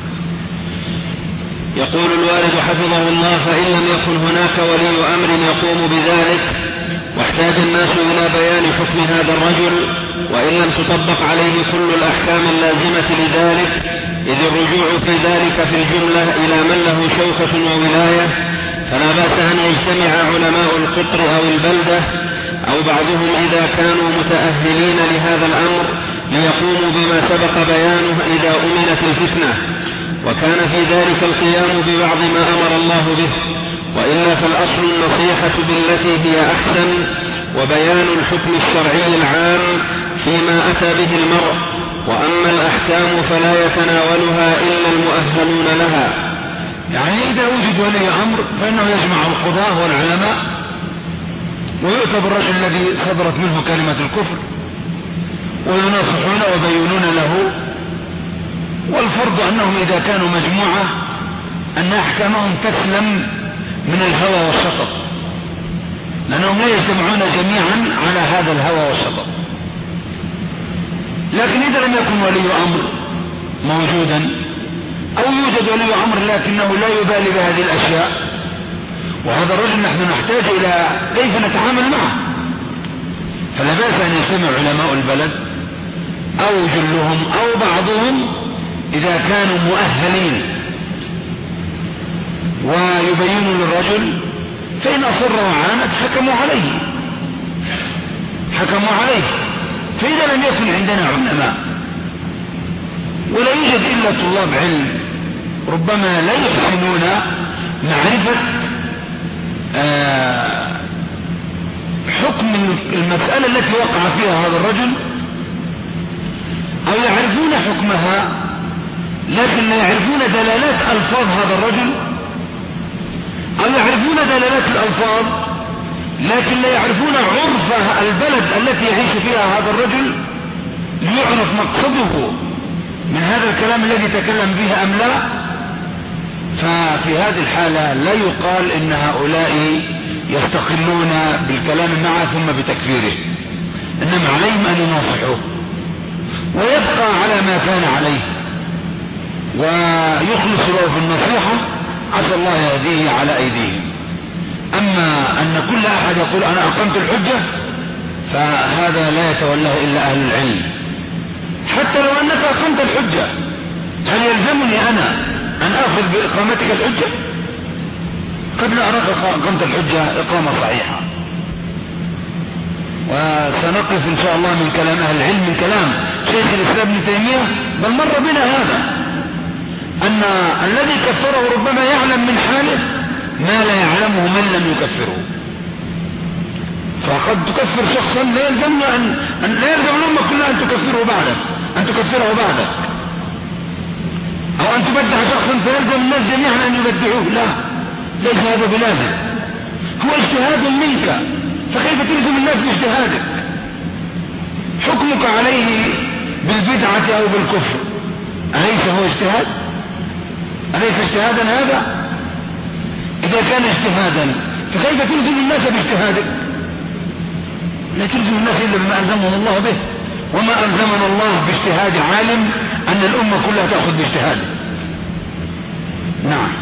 يقول الوالد حفظه الله: فإن لم يكن هناك ولي أمر يقوم بذلك واحتاج الناس إلى بيان حكم هذا الرجل، وإن لم تطبق عليه كل الأحكام اللازمة لذلك، إذ الرجوع في ذلك في الجملة إلى من له شوكة وولاية، فلا بأس أن يجتمع علماء القطر أو البلدة أو بعضهم إذا كانوا متأهلين لهذا الأمر ليقوموا بما سبق بيانه إذا أمنت الفتنة، وكان في ذلك القيام ببعض ما أمر الله به. وإلا فالأصل النصيحة بالتي هي أحسن، وبيان الحكم الشرعي العام فيما أتى به المرء، وأما الأحكام فلا يتناولها إلا المؤهلون لها. يعني إذا وجد ولي أمر فإنه يجمع القضاة والعلماء ويؤتى بالرجل الذي صدرت منه كلمة الكفر ويناصحون وبينون له. والفرض أنهم إذا كانوا مجموعة أن أحكامهم تسلم من الهوى والشطط، لأنهم لا يجتمعون جميعا على هذا الهوى والشطط. لكن إذا لم يكن ولي أمر موجودا أو يوجد ولي أمر لكنه لا يبالي بهذه الأشياء، وهذا الرجل نحن نحتاج إلى كيف نتعامل معه، فلا بأس أن يجتمع علماء البلد أو جلهم أو بعضهم إذا كانوا مؤهلين ويبينوا للرجل، فإن أصر وعاند حكموا عليه. فإذا لم يكن عندنا علماء ولا يوجد إلا طلاب علم ربما لا يحسنون معرفة حكم المسألة التي وقع فيها هذا الرجل، أو يعرفون حكمها لكن لا يعرفون دلالات ألفاظ هذا الرجل، أو يعرفون دلالات الألفاظ لكن لا يعرفون عرف البلد التي يعيش فيها هذا الرجل ليعرف مقصده من هذا الكلام الذي تكلم به أم لا. ففي هذه الحالة لا يقال إن هؤلاء يستقلون بالكلام معه ثم بتكفيره، إنما عليهم أن يناصحوه ويبقى على ما كان عليه ويخلص له في النصيحة، عسى الله يهديه على أيديهم. أما أن كل أحد يقول أنا أقمت الحجة فهذا لا يتولاه إلا أهل العلم. حتى لو أنك أقمت الحجة، هل يلزمني أنا أن أخذ بإقامتك الحجة؟ قد لا أراك أقمت الحجة إقامة صحيحة. وسنقف إن شاء الله من كلام أهل العلم، من كلام شيخ الإسلام ابن تيمية، بل مر بنا هذا، أن الذي كفره ربما يعلم من حاله ما لا يعلمه من لم يكفره. فقد تكفر شخصا لا يلزمنا أن لا يلزم الأمة كلها أن تكفره بعدك، أو أن تبدع شخصا فيلزم الناس جميعا أن يبدعوه. لا، ليس هذا بلازم، هو اجتهاد منك، فكيف تلزم الناس باجتهادك؟ حكمك عليه بالبدعة أو بالكفر أليس هو اجتهاد؟ أليس اجتهادا هذا؟ إذا كان اجتهادا فكيف تلزم الناس باجتهادك؟ لا تلزم الناس إلا بما ألزمهم الله به، وما ألزمنا الله باجتهاد عالم أن الأمة كلها تأخذ باجتهاده. نعم.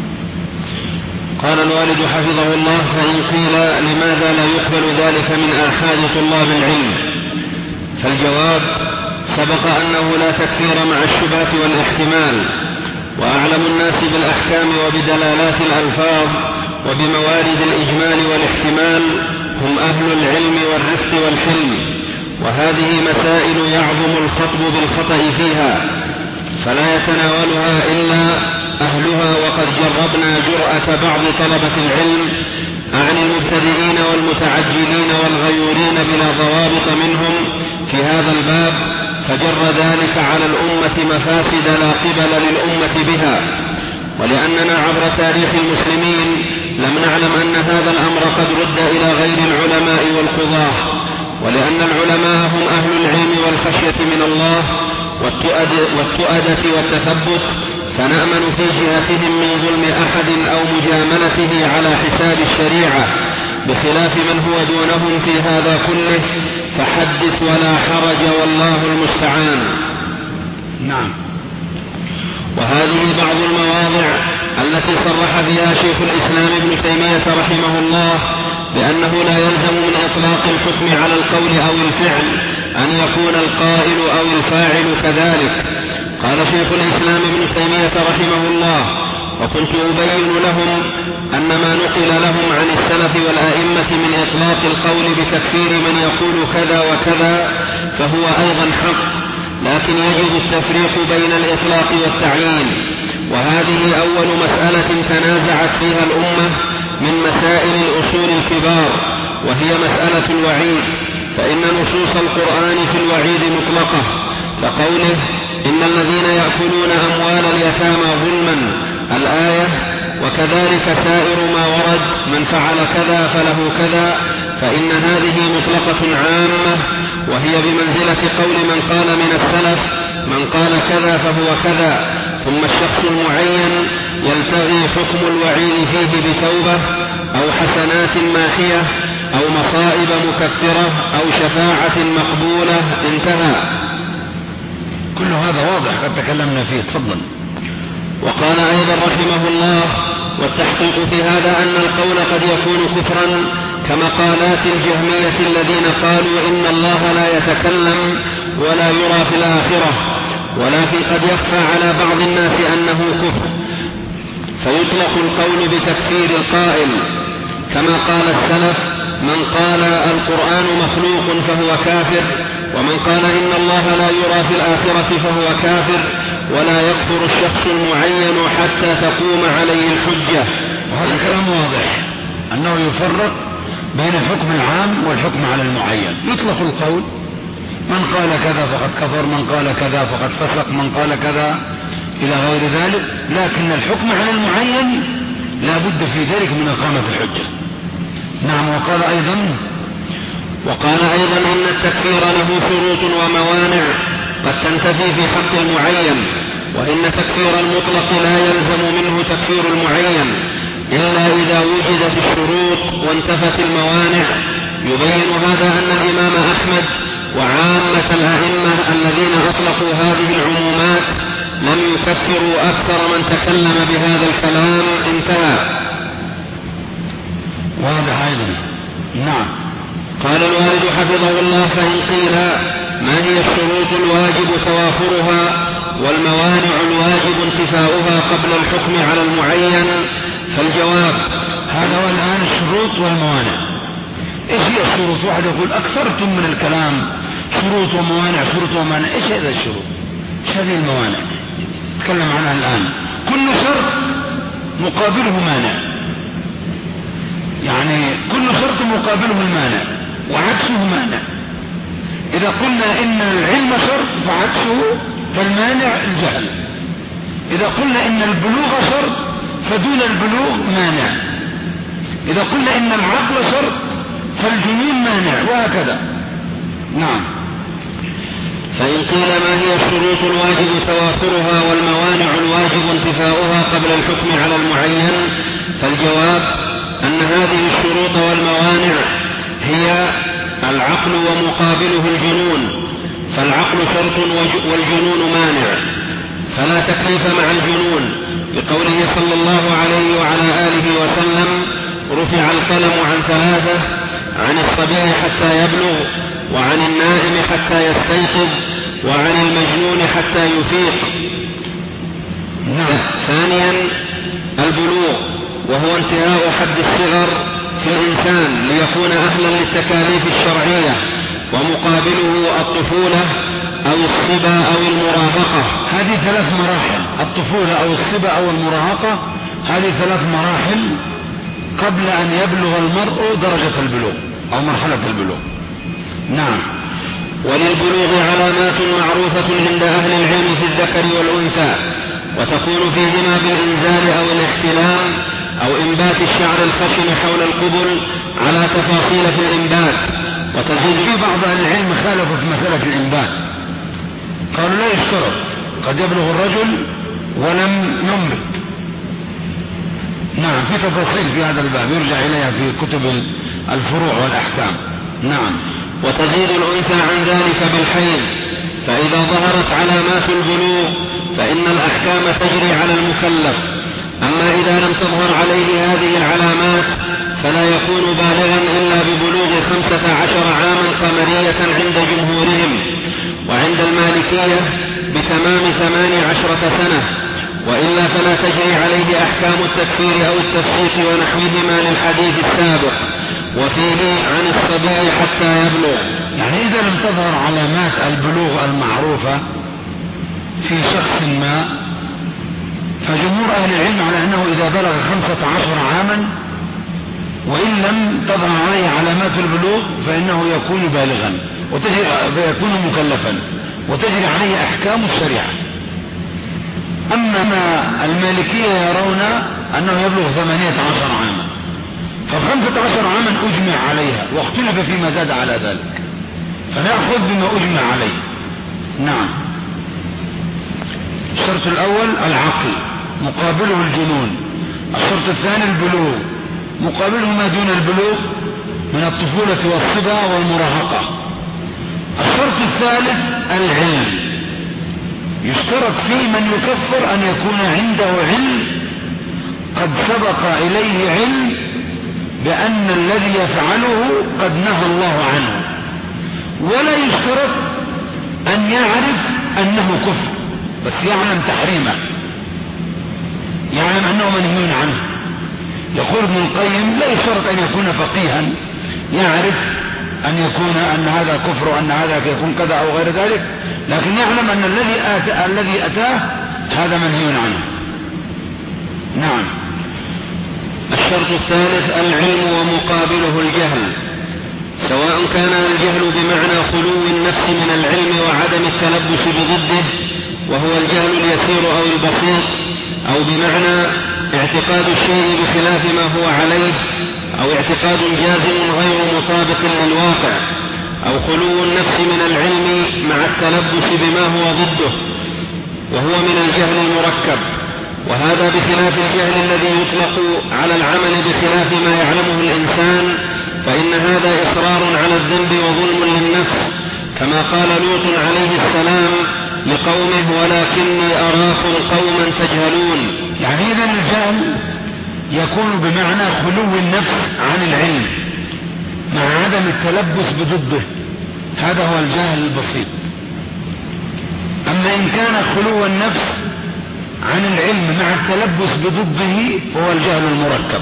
قال الوالد حفظه الله: فإن قيل لماذا لا يقبل ذلك من آحاد طلاب العلم؟ فالجواب: سبق أنه لا تكفير مع الشبهة والاحتمال، وأعلم الناس بالأحكام وبدلالات الألفاظ وبموارد الإجمال والاحتمال هم أهل العلم والرفق والحلم، وهذه مسائل يعظم الخطب بالخطأ فيها، فلا يتناولها إلا أهلها. وقد جربنا جرأة بعض طلبة العلم عن المبتدئين والمتعجلين والغيورين بلا ضوابط منهم في هذا الباب، فجر ذلك على الأمة مفاسد لا قبل للأمة بها. ولأننا عبر تاريخ المسلمين لم نعلم أن هذا الأمر قد رد إلى غير العلماء والقضاة، ولأن العلماء هم أهل العلم والخشية من الله والتؤدة والتثبت، فنأمن في جهتهم من ظلم أحد أو مجاملته على حساب الشريعة، بخلاف من هو دونهم في هذا كله، فحدث ولا حرج والله المستعان. نعم. وهذه بعض المواضع التي صرح بها شيخ الإسلام ابن تيمية رحمه الله بأنه لا يلزم من إطلاق الحكم على القول أو الفعل أن يكون القائل أو الفاعل كذلك. قال شيخ الإسلام ابن تيمية رحمه الله: وكنت أبين لهم أن ما نقل لهم عن السلف والآئمة من إطلاق القول بتكفير من يقول كذا وكذا فهو أيضا حق، لكن يجب التفريق بين الإطلاق والتعيين، وهذه أول مسألة تنازعت فيها الأمة من مسائل الأصول الكبار، وهي مسألة الوعيد. فإن نصوص القرآن في الوعيد مطلقة، كقوله: إن الذين يأكلون أموال اليتامى ظلما الآية، وكذلك سائر ما ورد: من فعل كذا فله كذا، فإن هذه مطلقة عامة، وهي بمنزلة قول من قال من السلف: من قال كذا فهو كذا، ثم الشخص المعين يلتغي حكم الوعيد فيه بتوبة أو حسنات ماحية أو مصائب مكفرة أو شفاعة مقبولة، انتهى. كل هذا واضح قد تكلمنا فيه. تفضل. وقال أيضا رحمه الله: والتحقيق في هذا أن القول قد يكون كفرا كمقالات الجهمية الذين قالوا إن الله لا يتكلم ولا يرى في الآخرة، ولكن قد يخفى على بعض الناس أنه كفر، فيطلق القول بتكفير القائل، كما قال السلف: من قال القرآن مخلوق فهو كافر، ومن قال إن الله لا يرى في الآخرة فهو كافر، ولا يكفر الشخص المعين حتى تقوم عليه الحجة. وهذا كلام واضح أنه يفرق بين الحكم العام والحكم على المعين. يطلق القول: من قال كذا فقد كفر، من قال كذا فقد فسق، من قال كذا إلى غير ذلك، لكن الحكم على المعين لا بد في ذلك من إقامة الحجة. نعم. وقال أيضا إن التكفير له شروط وموانع قد تنتفي في حق المعين، وإن تكفير المطلق لا يلزم منه تكفير المعين، إلا إذا وجدت الشروط وانتفت الموانع. يبين هذا أن الإمام أحمد وعامة الأئمة الذين أطلقوا هذه العمومات لم يكفروا أكثر من تكلم بهذا الكلام. انتهى. واضح أيضا. نعم. قال الوالد حفظه الله: فإن قيل ما هي الشروط الواجب توافرها والموانع الواجب انتفاؤها قبل الحكم على المعين؟ فالجواب: هذا هو الآن الشروط والموانع. ايش هي الشروط؟ واحد يقول اكثرتم من الكلام شروط وموانع شروط وموانع. ايش هذا الشروط؟ ايش هذه الموانع؟ نتكلم عنها الآن. كل شرط مقابله مانع، يعني كل شرط مقابله المانع وعكسه مانع. إذا قلنا إن العلم شرط فعكسه فالمانع الجهل. إذا قلنا إن البلوغ شرط فدون البلوغ مانع. إذا قلنا إن العقل شرط فالجنون مانع، وهكذا. نعم. فإن قيل ما هي الشروط الواجب توافرها والموانع الواجب انتفاؤها قبل الحكم على المعين؟ فالجواب أن هذه الشروط والموانع هي العقل ومقابله الجنون، فالعقل شرط والجنون مانع، فلا تكليف مع الجنون، بقوله صلى الله عليه وعلى آله وسلم: رفع القلم عن ثلاثة: عن الصبي حتى يبلغ، وعن النائم حتى يستيقظ، وعن المجنون حتى يفيق. ثانيا البلوغ، وهو انتهاء حد الصغر في الإنسان ليكون أهلا للتكاليف الشرعية، ومقابله الطفولة أو الصبا أو المراهقة. هذه ثلاث مراحل: الطفولة أو الصبا أو المراهقة. هذه ثلاث مراحل قبل أن يبلغ المرء درجة البلوغ أو مرحلة البلوغ. نعم. وللبلوغ علامات معروفة عند أهل العلم في الذكر والأنثى، وتكون فيهما بالإنزال أو الاحتلام أو إنبات الشعر الخشن حول القبل على تفاصيل في الإنبات. وتزيد في بعض أهل العلم خالفوا في مسألة الإنبات، قالوا لا يشترط، قد يبلغ الرجل ولم ينبت. نعم، في تفاصيل في هذا الباب يرجع إليها في كتب الفروع والأحكام. نعم. وتزيد الأنثى عن ذلك بالحيض، فإذا ظهرت علامات البلوغ فإن الأحكام تجري على المكلف. أما إذا لم تظهر عليه هذه العلامات فلا يكون بالغا إلا ببلوغ 15 عاما قمرية عند جمهورهم، وعند المالكية بتمام 18 سنة، وإلا فلا تجري عليه أحكام التكفير أو التفسيق ونحوهما للحديث السابق، وفيه عن الصبي حتى يبلغ. يعني إذا لم تظهر علامات البلوغ المعروفة في شخص ما، فجمهور أهل العلم على أنه إذا بلغ 15 عاما وإن لم تظهر عليه علامات البلوغ فإنه يكون بالغا ويكون مكلفا وتجري عليه أحكام الشريعة. أما المالكية يرون أنه يبلغ 18 عاما، ف15 عاما أجمع عليها واختلف فيما زاد على ذلك، فنأخذ بما أجمع عليه. نعم. الشرط الأول العقل مقابله الجنون. الشرط الثاني البلوغ مقابله ما دون البلوغ من الطفولة والصبا والمراهقة. الشرط الثالث العلم، يشترط في من يكفر أن يكون عنده علم قد سبق إليه علم بأن الذي يفعله قد نهى الله عنه، ولا يشترط أن يعرف أنه كفر، بس يعلم تحريمه، يعلم أنه منهي عنه. يقول ابن القيم لا يشترط أن يكون فقيها يعرف أن هذا كفر وأن هذا يكون كذا أو غير ذلك، لكن يعلم أن الذي أتاه هذا منهي عنه. نعم. الشرط الثالث العلم ومقابله الجهل، سواء كان الجهل بمعنى خلو النفس من العلم وعدم التلبس بضده وهو الجهل اليسير أو البسيط، أو بمعنى اعتقاد الشيء بخلاف ما هو عليه، أو اعتقاد جازم غير مطابق للواقع، أو خلو النفس من العلم مع التلبس بما هو ضده وهو من الجهل المركب، وهذا بخلاف الجهل الذي يطلق على العمل بخلاف ما يعلمه الإنسان، فإن هذا إصرار على الذنب وظلم للنفس، كما قال لوط عليه السلام لقومه ولكني أراكم قوما تجهلون. يعني إذن الجهل يكون بمعنى خلو النفس عن العلم مع عدم التلبس بضده، هذا هو الجهل البسيط. أما إن كان خلو النفس عن العلم مع التلبس بضده فهو الجهل المركب،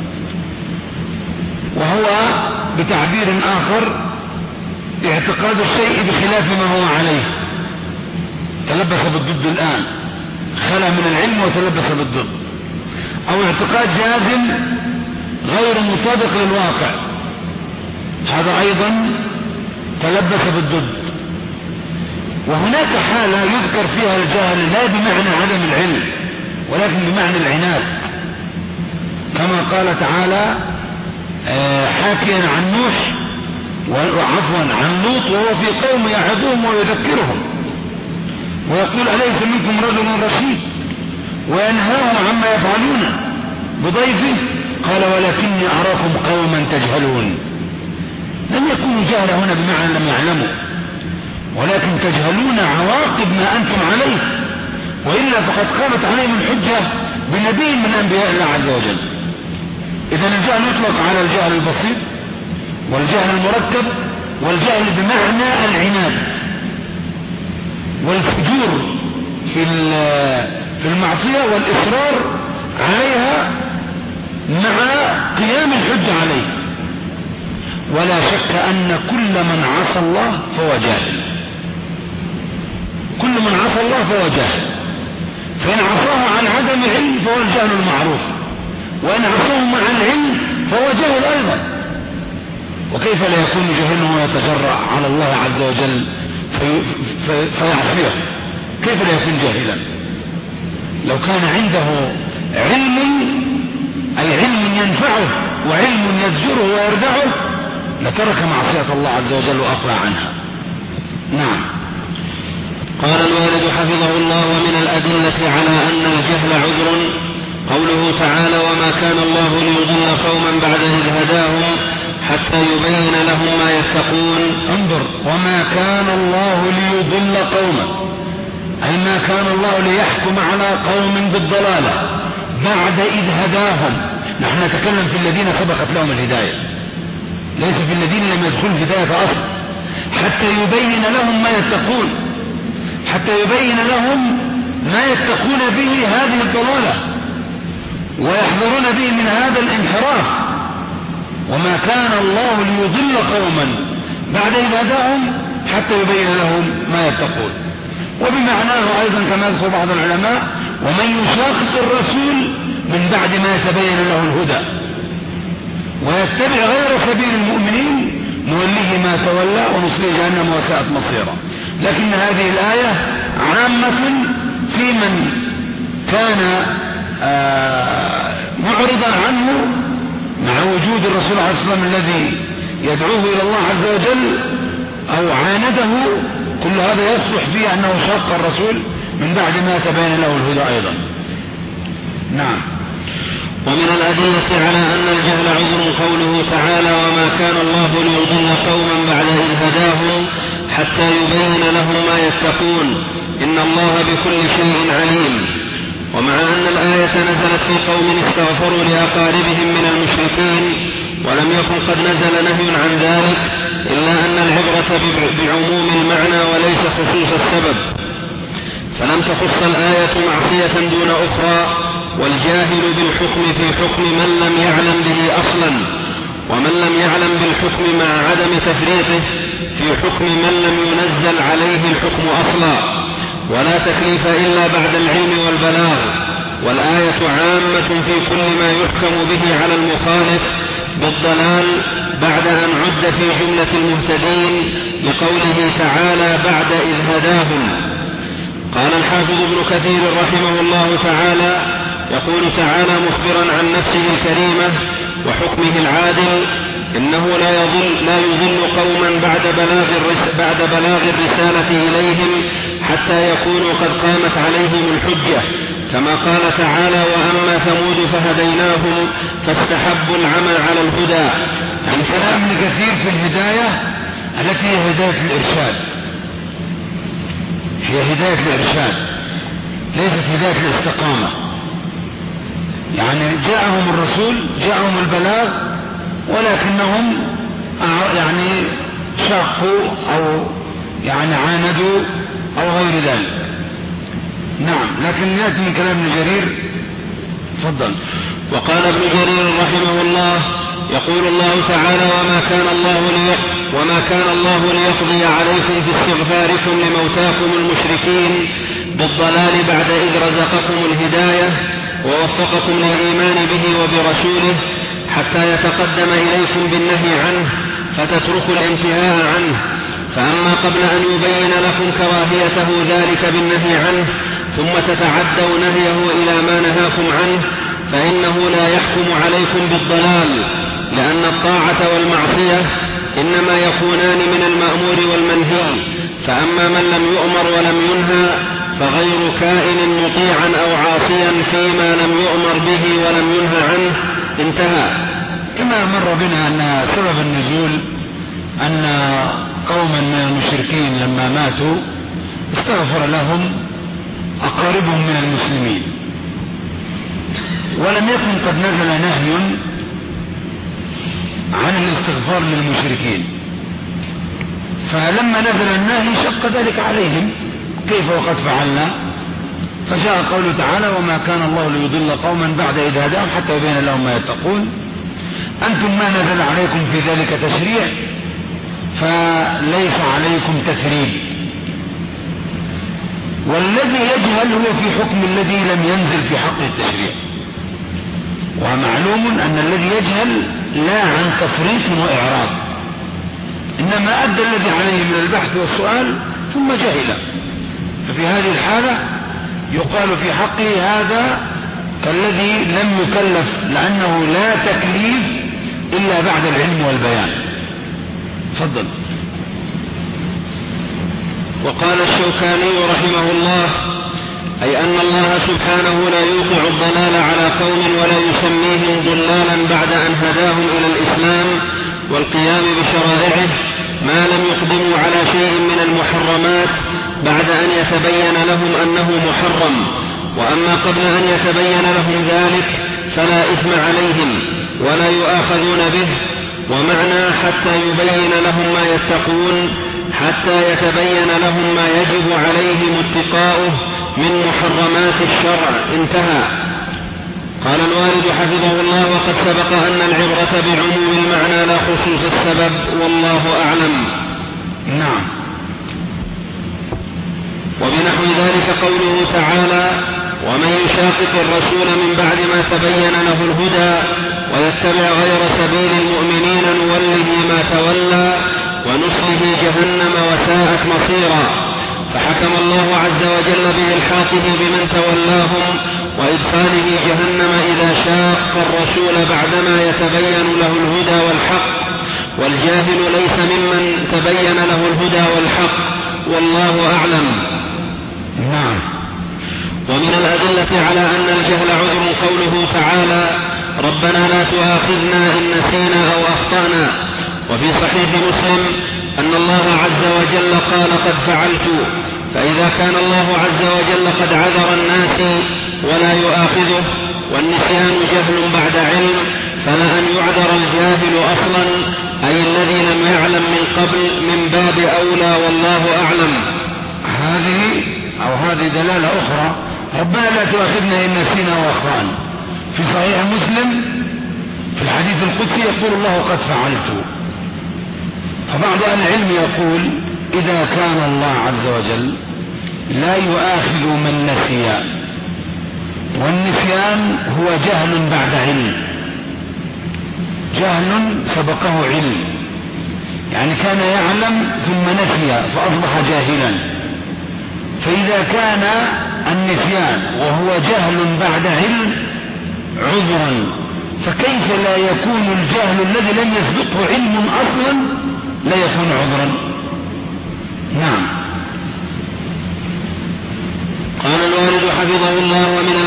وهو بتعبير آخر اعتقاد الشيء بخلاف ما هو عليه، تلبس بالضد الآن، خلى من العلم وتلبس بالضد، أو اعتقاد جازم غير مطابق للواقع، هذا أيضا تلبس بالضد. وهناك حالة يذكر فيها الجهل لا بمعنى عدم العلم ولكن بمعنى العناد، كما قال تعالى حاكيا عن نوح وعفوا عن لوط وهو في قوم يعظهم ويذكرهم ويقول أليس منكم رجل رشيد وينهاهم عما يفعلون بضيفه، قال ولكني أراكم قوما تجهلون. لم يكونوا جهل هنا بمعنى لم يعلموا، ولكن تجهلون عواقب ما أنتم عليه، وإلا فقد قامت عليهم الحجة بنبي من أنبياء الله عز وجل. إذن الجهل يطلق على الجهل البسيط والجهل المركب والجهل بمعنى العناد والفجور في المعصية والإصرار عليها مع قيام الحجة عليه. ولا شك أن كل من عصى الله فهو جاهل، كل من عصى الله فهو جاهل، فإن عصاه عن عدم علم فهو الجهل المعروف، وإن عصاه مع العلم فهو جاهل أيضا. وكيف لا يكون جاهلا ويتجرأ على الله عز وجل فيعصيه؟ كيف لا يكون جاهلا؟ لو كان عنده علم، أي علم ينفعه وعلم يزجره ويردعه، لترك معصية الله عز وجل وأقلع عنها. نعم. قال الوالد حفظه الله ومن الأدلة على أن الجهل عذر قوله تعالى وما كان الله ليضل قوما بعد إذ هداهم حتى يبين لهم ما يتقون. انظر، وما كان الله ليضل قوما، أي ما كان الله ليحكم على قوم بالضلالة بعد إذ هداهم. نحن نتكلم في الذين سبقت لهم الهداية، ليس في الذين لم يدخلوا الهداية أصلا، حتى يبين لهم ما يتقون، حتى يبين لهم ما يتقون به هذه الضلالة ويحذرون به من هذا الانحراف. وما كان الله ليضل قوما بعد إذ هداهم حتى يبين لهم ما يتقون. وبمعناه أيضا كما يذكر بعض العلماء ومن يشاقق الرسول من بعد ما يتبين له الهدى ويتبع غير سبيل المؤمنين نوليه ما تولى ونصليه جهنم وساءت مصيرا. لكن هذه الآية عامة في من كان معرضا عنه مع وجود الرسول عليه الصلاة والسلام الذي يدعوه إلى الله عز وجل أو عانده، كل هذا يصلح فيه أنه شاق الرسول من بعد ما تبين له الهدى أيضا. نعم. ومن الأدلة على أن الجهل عذر قوله تعالى وما كان الله ليضل قوما بعد إذ هداهم حتى يبين لهم ما يتقون إن الله بكل شيء عليم. ومع أن الآية نزلت في قوم استغفروا لأقاربهم من المشركين ولم يكن قد نزل نهي عن ذلك، إلا أن العبرة بعموم المعنى وليس خصوص السبب، فلم تخص الآية معصية دون أخرى. والجاهل بالحكم في حكم من لم يعلم به أصلا، ومن لم يعلم بالحكم مع عدم تفريطه في حكم من لم ينزل عليه الحكم أصلا، ولا تكليف إلا بعد العلم والبلاغ. والآية عامة في كل ما يحكم به على المخالف بالضلال بعد أن عد في جملة المهتدين لقوله تعالى بعد إذ هداهم. قال الحافظ ابن كثير رحمه الله تعالى يقول تعالى مخبرا عن نفسه الكريمة وحكمه العادل إنه لا يضل قوما بعد بلاغ الرسالة إليهم حتى يكونوا قد قامت عليهم الحجة كما قال تعالى: وأما ثمود فهديناهم فاستحبوا العمى على الهدى. يعني كلام ابن كثير في الهداية التي هي هداية الإرشاد، هي هداية الإرشاد ليست هداية الاستقامة. يعني جاءهم الرسول، جاءهم البلاغ، ولكنهم يعني شاقوا أو يعني عاندوا أو غير ذلك. نعم، لكن يأتي من كلام ابن جرير. تفضل. وقال ابن جرير رحمه الله: يقول الله تعالى: وما كان الله ليقضي عليكم في استغفاركم لموتاكم المشركين بالضلال بعد إذ رزقكم الهداية ووفقكم للإيمان به وبرسوله حتى يتقدم إليكم بالنهي عنه فتتركوا الانتهاء عنه. فأما قبل أن يبين لكم كراهيته ذلك بالنهي عنه ثم تتعدوا نهيه إلى ما نهاكم عنه فإنه لا يحكم عليكم بالضلال، لأن الطاعة والمعصية إنما يكونان من المأمور والمنهي، فأما من لم يؤمر ولم ينهى فغير كائن مطيعا أو عاصيا فيما لم يؤمر به ولم ينهى عنه. انتهى. كما مر بنا أن سبب النزول أن قوما من المشركين لما ماتوا استغفر لهم أقاربهم من المسلمين، ولم يكن قد نزل نهي عن الاستغفار للمشركين، فلما نزل النهي شق ذلك عليهم، كيف وقد فعلنا؟ فجاء قوله تعالى: وما كان الله ليضل قوما بعد إذ هداهم حتى يبين لهم ما يتقون. أنتم ما نزل عليكم في ذلك تشريع فليس عليكم تثريب، والذي يجهل هو في حكم الذي لم ينزل في حق التشريع. ومعلوم أن الذي يجهل لا عن تفريط وإعراض، إنما أدى الذي عليه من البحث والسؤال ثم جهل، ففي هذه الحالة يقال في حقه هذا كالذي لم يكلف، لأنه لا تكليف إلا بعد العلم والبيان. تفضل. وقال الشوكاني رحمه الله: أي أن الله سبحانه لا يوقع الضلال على قوم ولا يسميهم ضلالا بعد أن هداهم إلى الإسلام والقيام بشرائعه ما لم يقدموا على شيء من المحرمات بعد أن يتبين لهم أنه محرم. وأما قبل أن يتبين لهم ذلك فلا إثم عليهم ولا يؤاخذون به. ومعنى حتى يبين لهم ما يتقون حتى يتبين لهم ما يجب عليهم اتقاؤه من محرمات الشرع. انتهى. قال الوالد حفظه الله: وقد سبق أن العبرة بعموم المعنى لا خصوص السبب، والله أعلم. نعم. وبنحو ذلك قوله تعالى: ومن يشاقق الرسول من بعد ما تبين له الهدى ويتبع غير سبيل المؤمنين نوله ما تولى ونصله جهنم وساءت مصيرا. فحكم الله عز وجل بإلحاقه بمن تولاهم وإدخاله جهنم إذا شاق الرسول بعدما يتبين له الهدى والحق، والجاهل ليس ممن تبين له الهدى والحق، والله أعلم. نعم. ومن الأدلة على أن الجهل عذر قوله تعالى: ربنا لا تؤاخذنا إن نسينا أو أخطأنا. وفي صحيح مسلم أن الله عز وجل قال: قد فعلت. فإذا كان الله عز وجل قد عذر الناس ولا يؤاخذه والنسيان جهل بعد علم، فلأن يعذر الجاهل أصلا أي الذي لم يعلم من قبل من باب أولى، والله أعلم. هذه دلالة أخرى: ربنا لا تؤاخذنا إن نسينا وأخطأنا. في صحيح مسلم في الحديث القدسي يقول الله: قد فعلت. فبعض أهل العلم يقول: إذا كان الله عز وجل لا يؤاخذ من نسي، والنسيان هو جهل بعد علم، جهل سبقه علم، يعني كان يعلم ثم نسي فأصبح جاهلا. فإذا كان النسيان وهو جهل بعد علم عذرا، فكيف لا يكون الجهل الذي لم يسبقه علم أصلا لا يكون عذرا؟ نعم. قال الوالد حفظه الله: ومن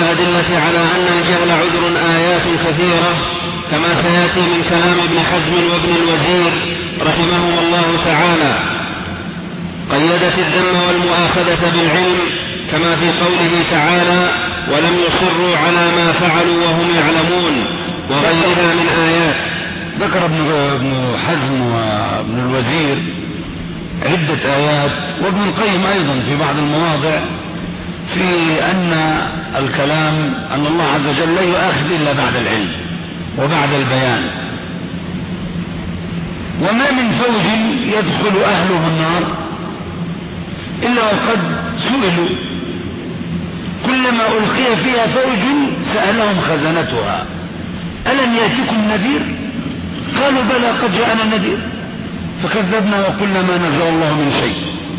كثيرة كما سيأتي من كلام ابن حزم وابن الوزير رحمهم الله تعالى. قيدت الذم والمؤاخذة بالعلم كما في قوله تعالى ولم يصروا على ما فعلوا وهم يعلمون وغيرها من آيات. ذكر ابن حزم وابن الوزير عدة آيات وابن القيم أيضا في بعض المواضع في أن الكلام أن الله عز وجل لا يؤاخذ إلا بعد العلم وبعد البيان. وما من فوج يدخل أهله النار إلا وقد سئلوا كلما ألقي فيها فوج سألهم خزنتها ألم يأتكم نذير؟ قالوا بلى قد جاءنا نذير فكذبنا وقلنا ما نزل الله من شيء.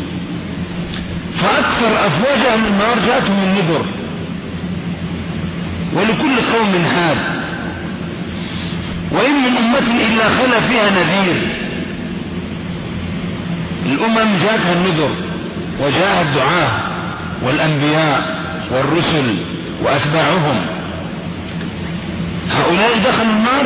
فأكثر أفواج أهل النار جاءتهم النذر، ولكل قوم حاد، وإن من أمة إلا خلا فيها نذير. الأمم جاءتها النذر وجاء الدعاة والأنبياء والرسل وأتباعهم. هؤلاء دخلوا النار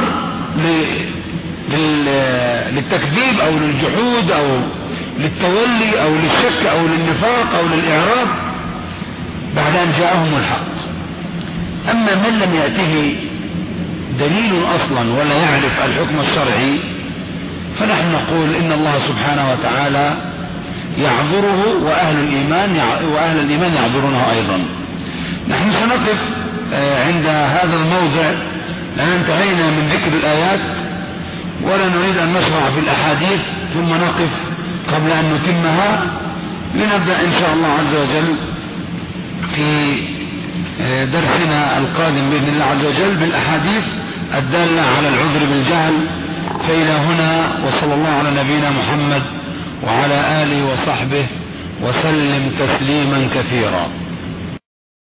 للتكذيب أو للجحود أو للتولي أو للشك أو للنفاق أو للإعراض بعد أن جاءهم الحق. أما من لم يأته دليل أصلا ولا يعرف الحكم الشرعي فنحن نقول إن الله سبحانه وتعالى يعذره وأهل الإيمان يعذرونه أيضا. نحن سنقف عند هذا الموضع لأن انتهينا من ذكر الآيات ولا نريد أن نشرع في الأحاديث ثم نقف قبل أن نتمها لنبدأ إن شاء الله عز وجل في درسنا القادم بإذن الله عز وجل بالأحاديث الدالة على العذر بالجهل. فإلى هنا وصلى الله على نبينا محمد وعلى آله وصحبه وسلم تسليما كثيرا.